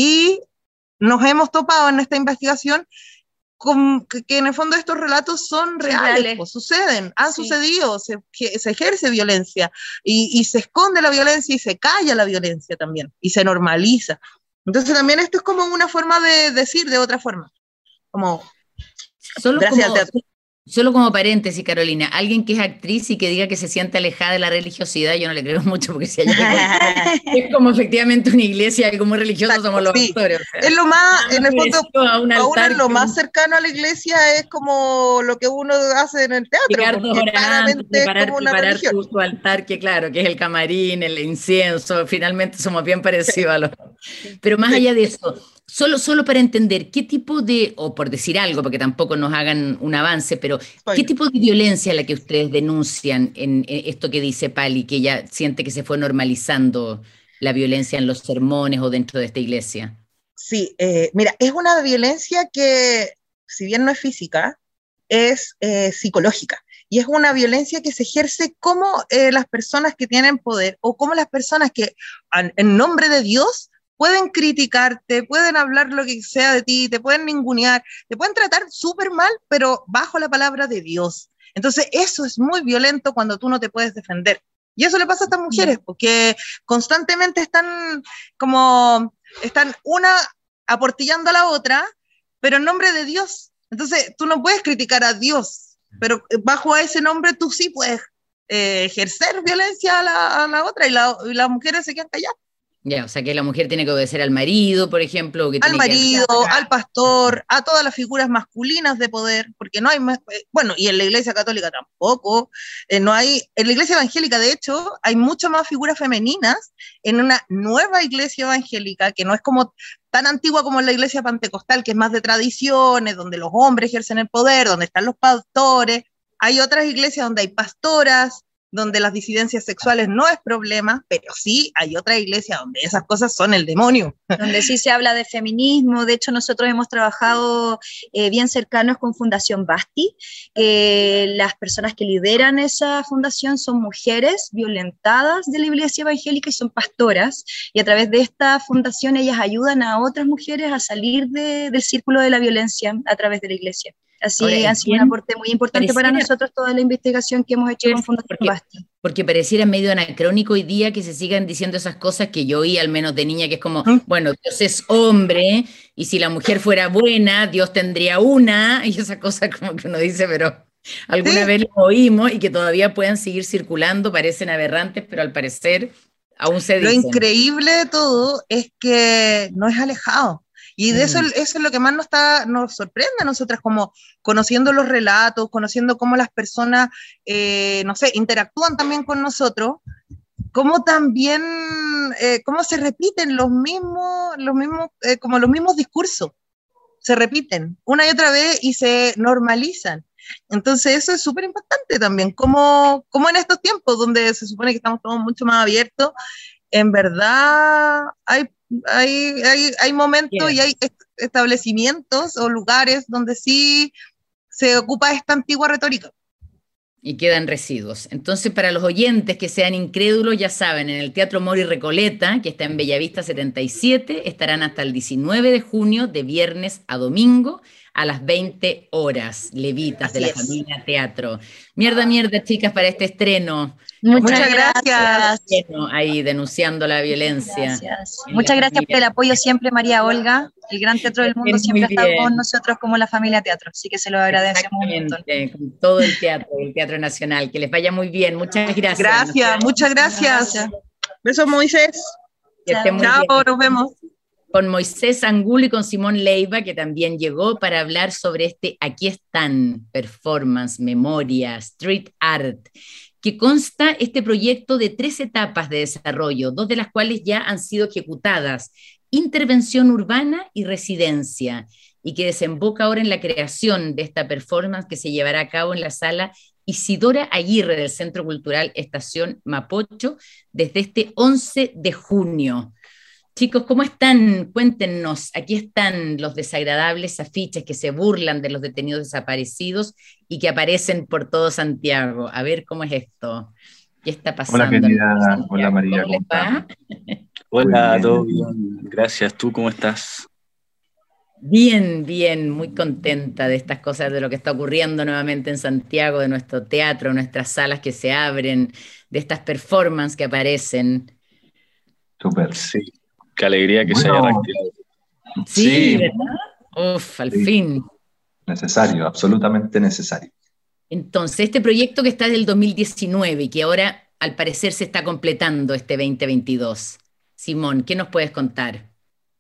y nos hemos topado en esta investigación con, que, que en el fondo estos relatos son reales, reales. Pues, suceden, han sí. sucedido, se, se ejerce violencia y, y se esconde la violencia y se calla la violencia también y se normaliza. Entonces también esto es como una forma de decir de otra forma, como... Solo como, solo como paréntesis, Carolina, alguien que es actriz y que diga que se siente alejada de la religiosidad, yo no le creo mucho, porque si hay algo, es como efectivamente una iglesia, algo muy religioso. Exacto, somos los sí. actores. O sea, es lo más, en el fondo, a un altar, lo más cercano a la iglesia es como lo que uno hace en el teatro, porque claramente preparar, es como una preparar religión. Tu, tu altar, que claro, que es el camarín, el incienso, finalmente somos bien parecidos a los... Pero más sí. allá de eso... Solo, solo para entender qué tipo de, o por decir algo, porque tampoco nos hagan un avance, pero Oye. ¿qué tipo de violencia es la que ustedes denuncian en, en esto que dice Pali, que ella siente que se fue normalizando la violencia en los sermones o dentro de esta iglesia? Sí, eh, mira, es una violencia que, si bien no es física, es eh, psicológica. Y es una violencia que se ejerce como eh, las personas que tienen poder o como las personas que, en nombre de Dios, pueden criticarte, pueden hablar lo que sea de ti, te pueden ningunear, te pueden tratar súper mal, pero bajo la palabra de Dios. Entonces eso es muy violento cuando tú no te puedes defender. Y eso le pasa a estas mujeres, porque constantemente están como, están una aportillando a la otra, pero en nombre de Dios. Entonces tú no puedes criticar a Dios, pero bajo ese nombre tú sí puedes eh, ejercer violencia a la, a la otra y, la, y las mujeres se quedan calladas. Ya, o sea, que la mujer tiene que obedecer al marido, por ejemplo. Que al marido, que... al pastor, a todas las figuras masculinas de poder, porque no hay más, bueno, y en la iglesia católica tampoco, eh, no hay, en la iglesia evangélica, de hecho, hay muchas más figuras femeninas en una nueva iglesia evangélica, que no es como tan antigua como la iglesia pentecostal, que es más de tradiciones, donde los hombres ejercen el poder, donde están los pastores. Hay otras iglesias donde hay pastoras, donde las disidencias sexuales no es problema, pero sí hay otra iglesia donde esas cosas son el demonio. Donde sí se habla de feminismo. De hecho, nosotros hemos trabajado eh, bien cercanos con Fundación Basti. Eh, las personas que lideran esa fundación son mujeres violentadas de la iglesia evangélica y son pastoras, y a través de esta fundación ellas ayudan a otras mujeres a salir de, del círculo de la violencia a través de la iglesia. Así Ahora, ha sido un aporte muy importante para nosotros toda la investigación que hemos hecho con Fundación Basti. Porque pareciera medio anacrónico hoy día que se sigan diciendo esas cosas que yo oí al menos de niña, que es como, ¿Mm? bueno, Dios es hombre, y si la mujer fuera buena, Dios tendría una, y esas cosas como que uno dice, pero alguna ¿Sí? vez lo oímos, y que todavía puedan seguir circulando, parecen aberrantes, pero al parecer aún se dicen. Lo increíble de todo es que no es alejado. Y de eso, eso es lo que más nos, está, nos sorprende a nosotras, como conociendo los relatos, conociendo cómo las personas, eh, no sé, interactúan también con nosotros, cómo también, eh, cómo se repiten los mismos, los mismos eh, como los mismos discursos, se repiten una y otra vez y se normalizan. Entonces eso es súper impactante también, como, como en estos tiempos donde se supone que estamos todos mucho más abiertos, en verdad hay Hay, hay, hay momentos yeah. y hay establecimientos o lugares donde sí se ocupa esta antigua retórica. Y quedan residuos. Entonces, para los oyentes que sean incrédulos, ya saben, en el Teatro Mori Recoleta, que está en Bellavista setenta y siete, estarán hasta el diecinueve de junio, de viernes a domingo, a las veinte horas, levitas Así de la es. familia Teatro. Mierda, mierda, chicas, para este estreno. Muchas gracias. Bueno, ahí denunciando la violencia. Gracias. en Muchas la gracias por familia. el apoyo siempre, María Olga. El Gran Teatro del Mundo Muy siempre ha estado bien. con nosotros como la familia Teatro, así que se lo agradecemos un montón. Exactamente, con todo el teatro, el Teatro Nacional. Que les vaya muy bien. Muchas gracias. Gracias, muchas gracias. Besos, Moisés. Que estén muy Chao, bien. nos vemos. Con Moisés Angulo y con Simón Leiva, que también llegó para hablar sobre este Aquí están, performance, memoria, street art, que consta este proyecto de tres etapas de desarrollo, dos de las cuales ya han sido ejecutadas: intervención urbana y residencia, y que desemboca ahora en la creación de esta performance que se llevará a cabo en la sala Isidora Aguirre del Centro Cultural Estación Mapocho desde este once de junio. Chicos, ¿cómo están? Cuéntenos. Aquí están los desagradables afiches que se burlan de los detenidos desaparecidos y que aparecen por todo Santiago. A ver cómo es esto. ¿Qué está pasando? Hola, querida. Hola, María. ¿Cómo les va? Hola, Muy todo bien. bien. Gracias. ¿Tú cómo estás? Bien, bien, muy contenta de estas cosas, de lo que está ocurriendo nuevamente en Santiago, de nuestro teatro, nuestras salas que se abren, de estas performances que aparecen. Súper. Sí, qué alegría que se haya Bueno, reactivado. Sí, sí, ¿verdad? Uf, al sí, fin. necesario, absolutamente necesario. Entonces, este proyecto que está del dos mil diecinueve y que ahora al parecer se está completando este veinte veintidós. Simón, ¿qué nos puedes contar?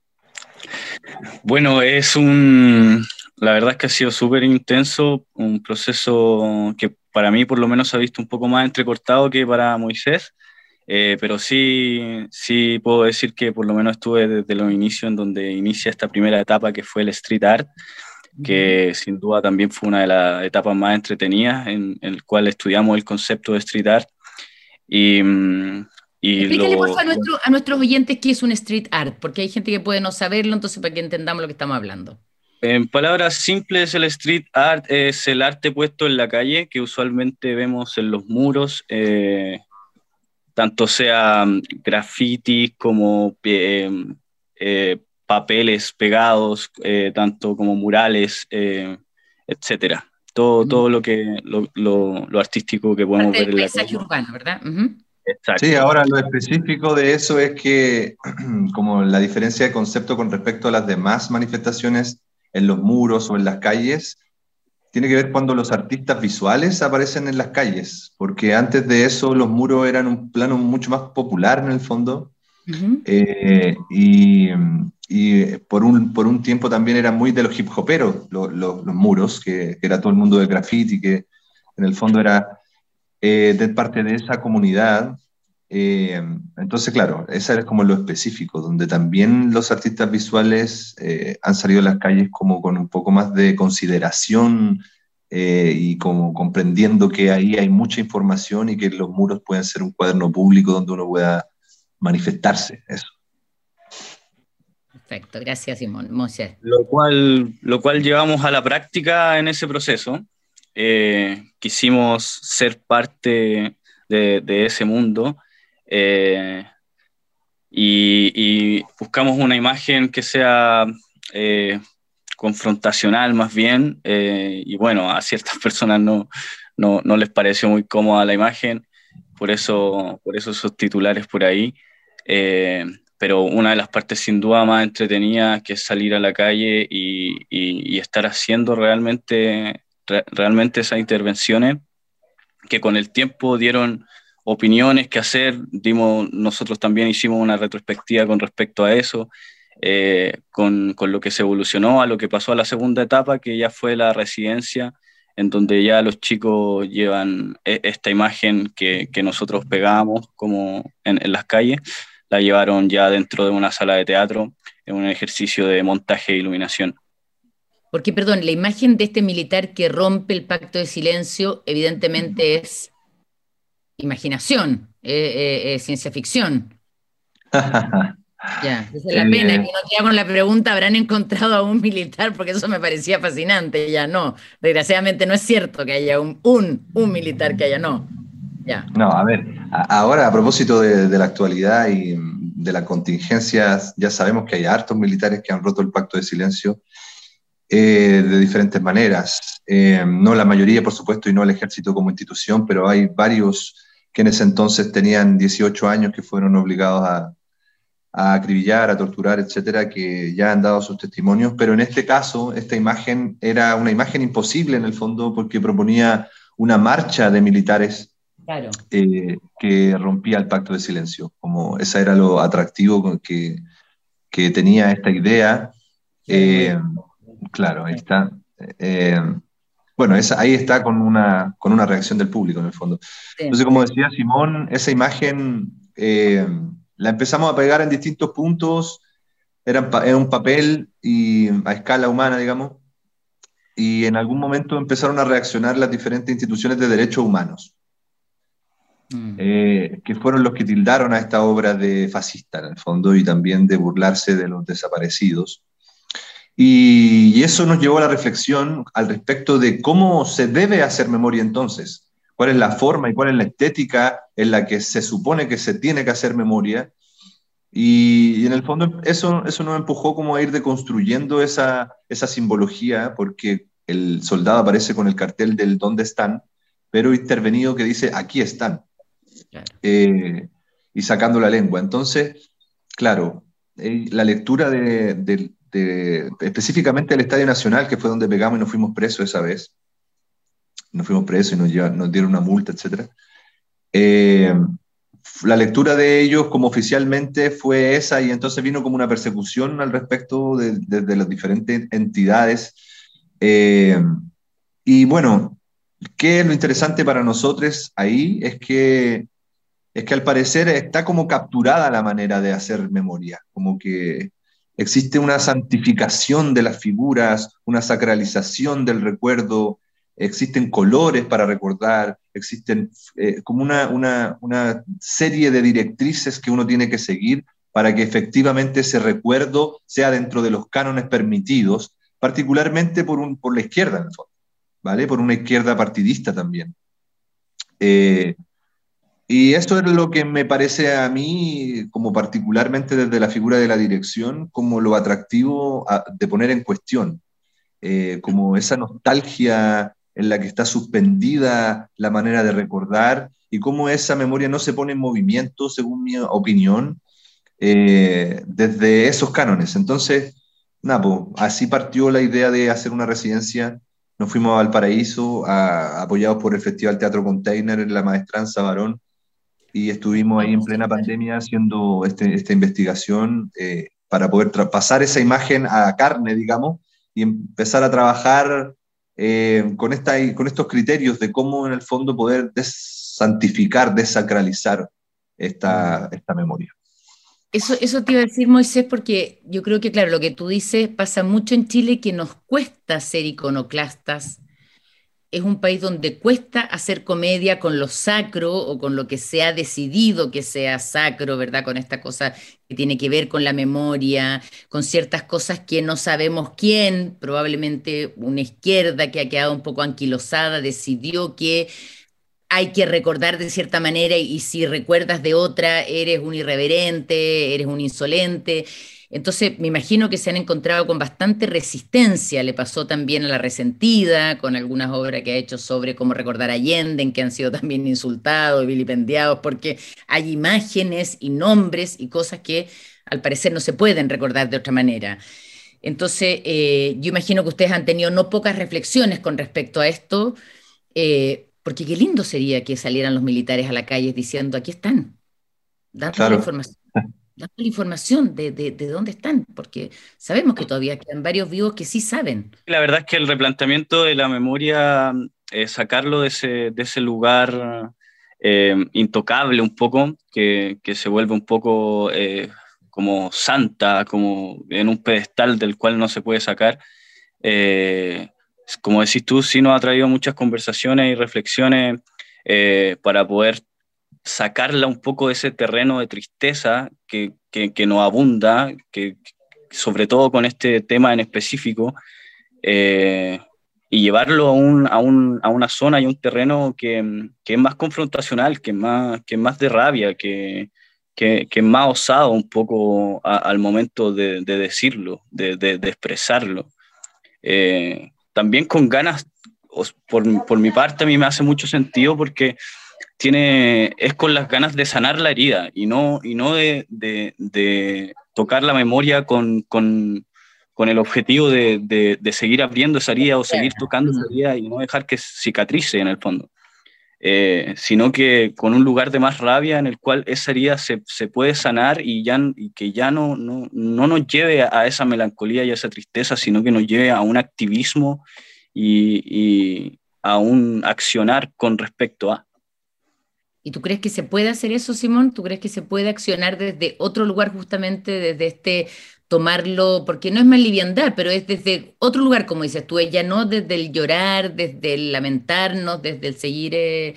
Bueno, es un, la verdad es que ha sido súper intenso, un proceso que para mí por lo menos se ha visto un poco más entrecortado que para Moisés, eh, pero sí, sí puedo decir que por lo menos estuve desde los inicios en donde inicia esta primera etapa que fue el street art, que sin duda también fue una de las etapas más entretenidas en, en el cual estudiamos el concepto de street art y... Y Explícale, lo, por favor, a, nuestro, a nuestros oyentes qué es un street art, porque hay gente que puede no saberlo, entonces para que entendamos lo que estamos hablando. En palabras simples, el street art es el arte puesto en la calle que usualmente vemos en los muros, eh, tanto sea grafitis como eh, eh, papeles pegados, eh, tanto como murales, eh, etcétera. Todo, todo lo, que, lo, lo, lo artístico que podemos Parte ver del en la paisaje calle. urbano, ¿verdad? Uh-huh. Exacto. Sí, ahora lo específico de eso es que, como la diferencia de concepto con respecto a las demás manifestaciones en los muros o en las calles, tiene que ver cuando los artistas visuales aparecen en las calles, porque antes de eso los muros eran un plano mucho más popular en el fondo, uh-huh. eh, y, y por, un, por un tiempo también eran muy de los hip hoperos los, los, los muros, que, que era todo el mundo del graffiti, que en el fondo era... Eh, de parte de esa comunidad. Eh, entonces, claro, esa es como lo específico, donde también los artistas visuales eh, han salido a las calles como con un poco más de consideración eh, y como comprendiendo que ahí hay mucha información y que los muros pueden ser un cuaderno público donde uno pueda manifestarse. Eso. Perfecto, gracias, Simón. Moisés. Lo cual, lo cual llevamos a la práctica en ese proceso. Eh, quisimos ser parte de, de ese mundo eh, y, y buscamos una imagen que sea eh, confrontacional más bien eh, y bueno, a ciertas personas no, no, no les pareció muy cómoda la imagen, por eso, por eso esos titulares por ahí, eh, pero una de las partes sin duda más entretenidas que es salir a la calle y, y, y estar haciendo realmente realmente esas intervenciones que con el tiempo dieron opiniones que hacer, dimos, nosotros también hicimos una retrospectiva con respecto a eso, eh, con, con lo que se evolucionó a lo que pasó a la segunda etapa, que ya fue la residencia, en donde ya los chicos llevan esta imagen que, que nosotros pegábamos como en, en las calles, la llevaron ya dentro de una sala de teatro, en un ejercicio de montaje e iluminación. Porque, perdón, la imagen de este militar que rompe el pacto de silencio evidentemente es imaginación, eh, eh, eh, ciencia ficción. Ya, esa es la eh, pena, que uno queda con la pregunta, ¿habrán encontrado a un militar? Porque eso me parecía fascinante, ya no. Desgraciadamente no es cierto que haya un, un, un militar que haya, no. Ya. No, a ver, a, ahora a propósito de, de la actualidad y de las contingencias, ya sabemos que hay hartos militares que han roto el pacto de silencio eh, de diferentes maneras. Eh, no la mayoría, por supuesto, y no el ejército como institución, pero hay varios que en ese entonces tenían dieciocho años que fueron obligados a a acribillar, a torturar, etcétera, que ya han dado sus testimonios, pero en este caso, esta imagen era una imagen imposible en el fondo porque proponía una marcha de militares claro. eh, que rompía el pacto de silencio, como esa era lo atractivo que, que tenía esta idea. Eh, claro, ahí está. Eh, bueno, esa, ahí está con una, con una reacción del público en el fondo. Entonces, como decía Simón, esa imagen... Eh, la empezamos a pegar en distintos puntos, era, era un papel y a escala humana, digamos, y en algún momento empezaron a reaccionar las diferentes instituciones de derechos humanos, mm. eh, que fueron los que tildaron a esta obra de fascista, en el fondo, y también de burlarse de los desaparecidos. Y, y eso nos llevó a la reflexión al respecto de cómo se debe hacer memoria entonces. ¿Cuál es la forma y cuál es la estética en la que se supone que se tiene que hacer memoria? Y, y en el fondo eso, eso nos empujó como a ir deconstruyendo esa, esa simbología, porque el soldado aparece con el cartel del ¿dónde están?, pero intervenido que dice aquí están, claro. eh, y sacando la lengua. Entonces, claro, eh, la lectura de, de, de, específicamente del Estadio Nacional, que fue donde pegamos y nos fuimos presos esa vez, nos fuimos presos y nos, llevan, nos dieron una multa, etcétera. Eh, la lectura de ellos como oficialmente fue esa, y entonces vino como una persecución al respecto de, de, de las diferentes entidades. Eh, y bueno, ¿qué es lo interesante para nosotros ahí? Es que, es que al parecer está como capturada la manera de hacer memoria, como que existe una santificación de las figuras, una sacralización del recuerdo. Existen colores para recordar, existen eh, como una, una, una serie de directrices que uno tiene que seguir para que efectivamente ese recuerdo sea dentro de los cánones permitidos, particularmente por, un, por la izquierda, en el fondo, ¿vale? Por una izquierda partidista también. Eh, y eso es lo que me parece a mí, como particularmente desde la figura de la dirección, como lo atractivo a, de poner en cuestión, eh, como esa nostalgia en la que está suspendida la manera de recordar, y cómo esa memoria no se pone en movimiento, según mi opinión, eh, desde esos cánones. Entonces, nada, pues, así partió la idea de hacer una residencia. Nos fuimos a Valparaíso, a, apoyados por el Festival Teatro Container en la Maestranza Barón, y estuvimos ahí en plena pandemia haciendo este, esta investigación eh, para poder traspasar esa imagen a carne, digamos, y empezar a trabajar Eh, con, esta, con estos criterios de cómo en el fondo poder desantificar, desacralizar esta, esta memoria. Eso, eso te iba a decir, Moisés, porque yo creo que, claro, lo que tú dices pasa mucho en Chile, que nos cuesta ser iconoclastas. Es un país donde cuesta hacer comedia con lo sacro o con lo que se ha decidido que sea sacro, ¿verdad? Con esta cosa que tiene que ver con la memoria, con ciertas cosas que no sabemos quién, probablemente una izquierda que ha quedado un poco anquilosada, decidió que hay que recordar de cierta manera y si recuerdas de otra, eres un irreverente, eres un insolente. Entonces, me imagino que se han encontrado con bastante resistencia. Le pasó también a La Resentida, con algunas obras que ha hecho sobre cómo recordar a Allende, en que han sido también insultados y vilipendiados, porque hay imágenes y nombres y cosas que al parecer no se pueden recordar de otra manera. Entonces, eh, yo imagino que ustedes han tenido no pocas reflexiones con respecto a esto, eh, porque qué lindo sería que salieran los militares a la calle diciendo, aquí están, dando claro. la información. dando la información de, de, de dónde están, porque sabemos que todavía quedan varios vivos que sí saben. La verdad es que el replanteamiento de la memoria, eh, sacarlo de ese, de ese lugar eh, intocable un poco, que, que se vuelve un poco eh, como santa, como en un pedestal del cual no se puede sacar, eh, como decís tú, sí nos ha traído muchas conversaciones y reflexiones eh, para poder sacarla un poco de ese terreno de tristeza que, que, que nos abunda, que, sobre todo con este tema en específico, eh, y llevarlo a, un, a, un, a una zona y un terreno que, que es más confrontacional, que es más, que es más de rabia, que, que, que es más osado un poco a, al momento de, de decirlo, de, de, de expresarlo. Eh, también con ganas, por, por mi parte a mí me hace mucho sentido porque tiene, es con las ganas de sanar la herida y no, y no de, de, de tocar la memoria con, con, con el objetivo de, de, de seguir abriendo esa herida o seguir tocando esa herida y no dejar que cicatrice en el fondo, eh, sino que con un lugar de más rabia en el cual esa herida se, se puede sanar y, ya, y que ya no, no, no nos lleve a esa melancolía y a esa tristeza, sino que nos lleve a un activismo y, y a un accionar con respecto a. ¿Y tú crees que se puede hacer eso, Simón? ¿Tú crees que se puede accionar desde otro lugar, justamente desde este tomarlo, porque no es más liviandad, pero es desde otro lugar, como dices tú, ya no desde el llorar, desde el lamentarnos, desde el seguir... Eh,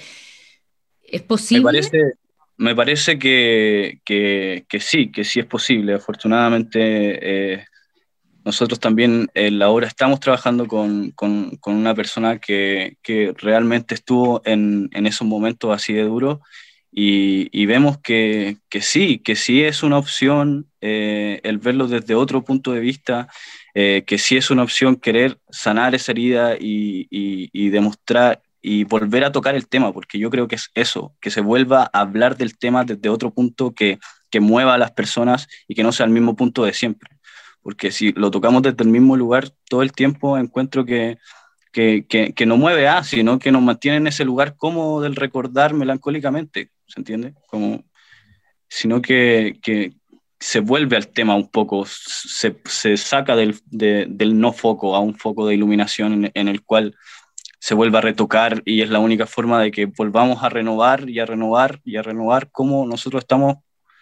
¿es posible? Me parece, me parece que, que, que sí, que sí es posible. Afortunadamente, eh, nosotros también en la obra estamos trabajando con, con, con una persona que, que realmente estuvo en, en esos momentos así de duros y, y vemos que, que sí, que sí es una opción eh, el verlo desde otro punto de vista, eh, que sí es una opción querer sanar esa herida y, y, y demostrar y volver a tocar el tema, porque yo creo que es eso, que se vuelva a hablar del tema desde otro punto que, que mueva a las personas y que no sea el mismo punto de siempre. Porque si lo tocamos desde el mismo lugar todo el tiempo, encuentro que, que, que, que no mueve a, sino que nos mantiene en ese lugar cómodo del recordar melancólicamente, ¿se entiende? Como, sino que, que se vuelve al tema un poco, se, se saca del, de, del no foco a un foco de iluminación en, en el cual se vuelve a retocar y es la única forma de que volvamos a renovar y a renovar y a renovar cómo nosotros estamos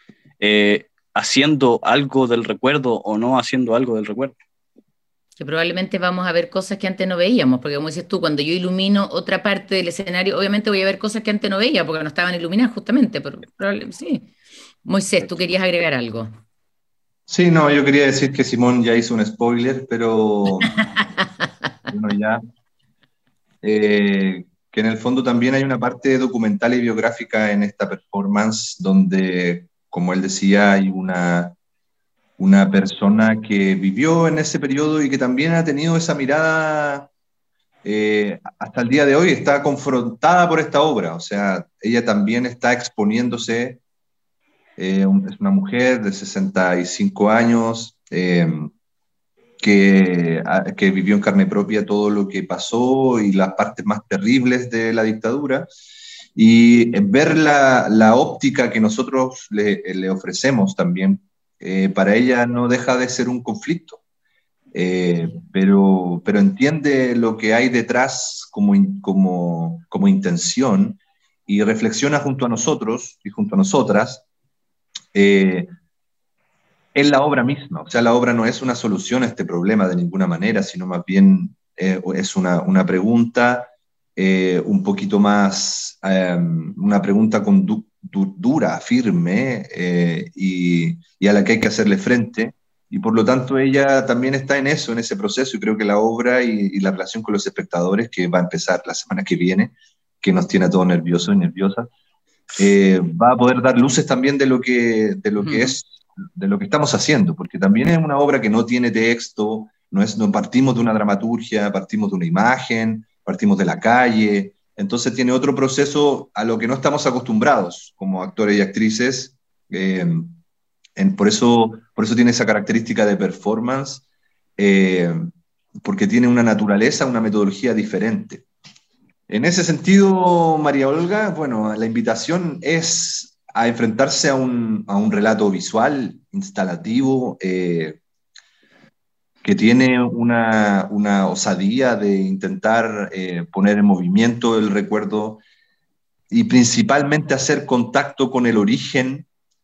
eh, haciendo algo del recuerdo o no haciendo algo del recuerdo. Que probablemente vamos a ver cosas que antes no veíamos, porque como dices tú, cuando yo ilumino otra parte del escenario, obviamente voy a ver cosas que antes no veía, porque no estaban iluminadas justamente, pero probablemente sí. Moisés, ¿tú querías agregar algo? Sí, no, yo quería decir que Simón ya hizo un spoiler, pero bueno, ya, eh, que en el fondo también hay una parte documental y biográfica en esta performance donde, como él decía, hay una, una persona que vivió en ese periodo y que también ha tenido esa mirada eh, hasta el día de hoy, está confrontada por esta obra, o sea, ella también está exponiéndose, eh, un, es una mujer de sesenta y cinco años, eh, que, que vivió en carne propia todo lo que pasó y las partes más terribles de la dictadura, y ver la, la óptica que nosotros le, le ofrecemos también, eh, para ella no deja de ser un conflicto, eh, pero, pero entiende lo que hay detrás como, como, como intención y reflexiona junto a nosotros y junto a nosotras eh, en la obra misma. O sea, la obra no es una solución a este problema de ninguna manera, sino más bien eh, es una, una pregunta eh, un poquito más, eh, una pregunta con du du dura, firme, eh, y, y a la que hay que hacerle frente. Y por lo tanto ella también está en eso, en ese proceso, y creo que la obra y, y la relación con los espectadores, que va a empezar la semana que viene, que nos tiene a todos nerviosos y nerviosas, eh, va a poder dar luces también de lo que, de lo que uh-huh. es, de lo que estamos haciendo, porque también es una obra que no tiene texto, no, es, no partimos de una dramaturgia, partimos de una imagen, partimos de la calle, entonces tiene otro proceso a lo que no estamos acostumbrados como actores y actrices, eh, en, por, eso, por eso tiene esa característica de performance, eh, porque tiene una naturaleza, una metodología diferente. En ese sentido, María Olga, bueno, la invitación es a enfrentarse a un, a un relato visual, instalativo, eh, que tiene una, una osadía de intentar eh, poner en movimiento el recuerdo y principalmente hacer contacto con el origen,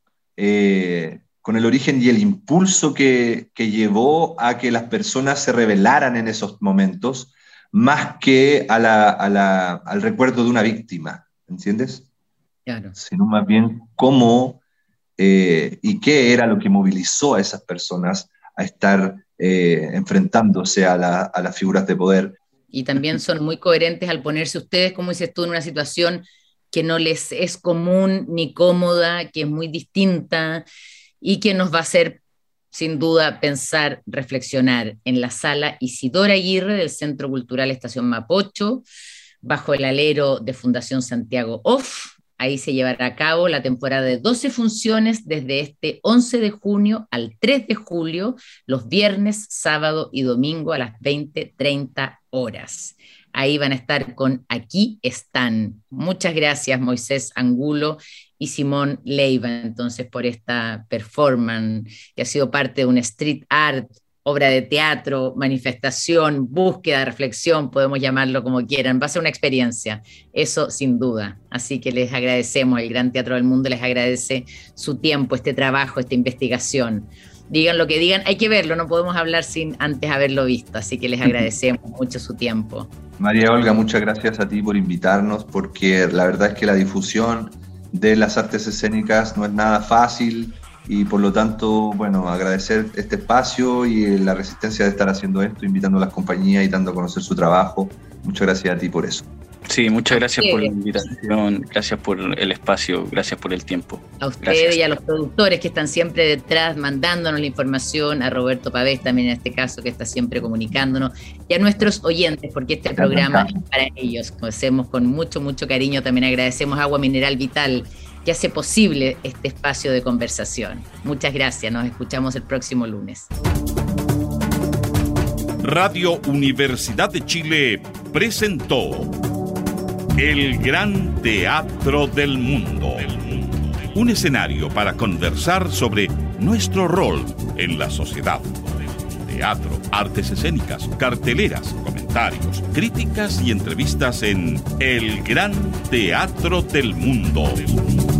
eh, con el origen y el impulso que, que llevó a que las personas se rebelaran en esos momentos, más que a la, a la, al recuerdo de una víctima, ¿entiendes? Claro. sino más bien cómo eh, y qué era lo que movilizó a esas personas a estar eh, enfrentándose a, la, a las figuras de poder. Y también son muy coherentes al ponerse ustedes, como dices tú, en una situación que no les es común ni cómoda, que es muy distinta y que nos va a hacer, sin duda, pensar, reflexionar. En la sala Isidora Aguirre del Centro Cultural Estación Mapocho, bajo el alero de Fundación Santiago Off. Ahí se llevará a cabo la temporada de doce funciones desde este once de junio al tres de julio, los viernes, sábado y domingo a las veinte treinta horas. Ahí van a estar con Aquí Están. Muchas gracias, Moisés Angulo y Simón Leiva, entonces, por esta performance que ha sido parte de un street art, obra de teatro, manifestación, búsqueda, reflexión, podemos llamarlo como quieran. Va a ser una experiencia, eso sin duda. Así que les agradecemos, el Gran Teatro del Mundo les agradece su tiempo, este trabajo, esta investigación. Digan lo que digan, hay que verlo, no podemos hablar sin antes haberlo visto, así que les agradecemos mucho su tiempo. María Olga, muchas gracias a ti por invitarnos, porque la verdad es que la difusión de las artes escénicas no es nada fácil, y por lo tanto, bueno, agradecer este espacio y la resistencia de estar haciendo esto, invitando a las compañías y dando a conocer su trabajo. Muchas gracias a ti por eso. Sí, muchas gracias por la invitación, gracias por el espacio, gracias por el tiempo. A ustedes gracias. Y a los productores que están siempre detrás, mandándonos la información, a Roberto Pavés también en este caso, que está siempre comunicándonos, y a nuestros oyentes, porque este programa es para ellos. Lo hacemos con mucho, mucho cariño. También agradecemos a Agua Mineral Vital, que hace posible este espacio de conversación. Muchas gracias, nos escuchamos el próximo lunes. Radio Universidad de Chile presentó El Gran Teatro del Mundo, un escenario para conversar sobre nuestro rol en la sociedad. Teatro, artes escénicas, carteleras, comentarios, críticas y entrevistas en El Gran Teatro del Mundo.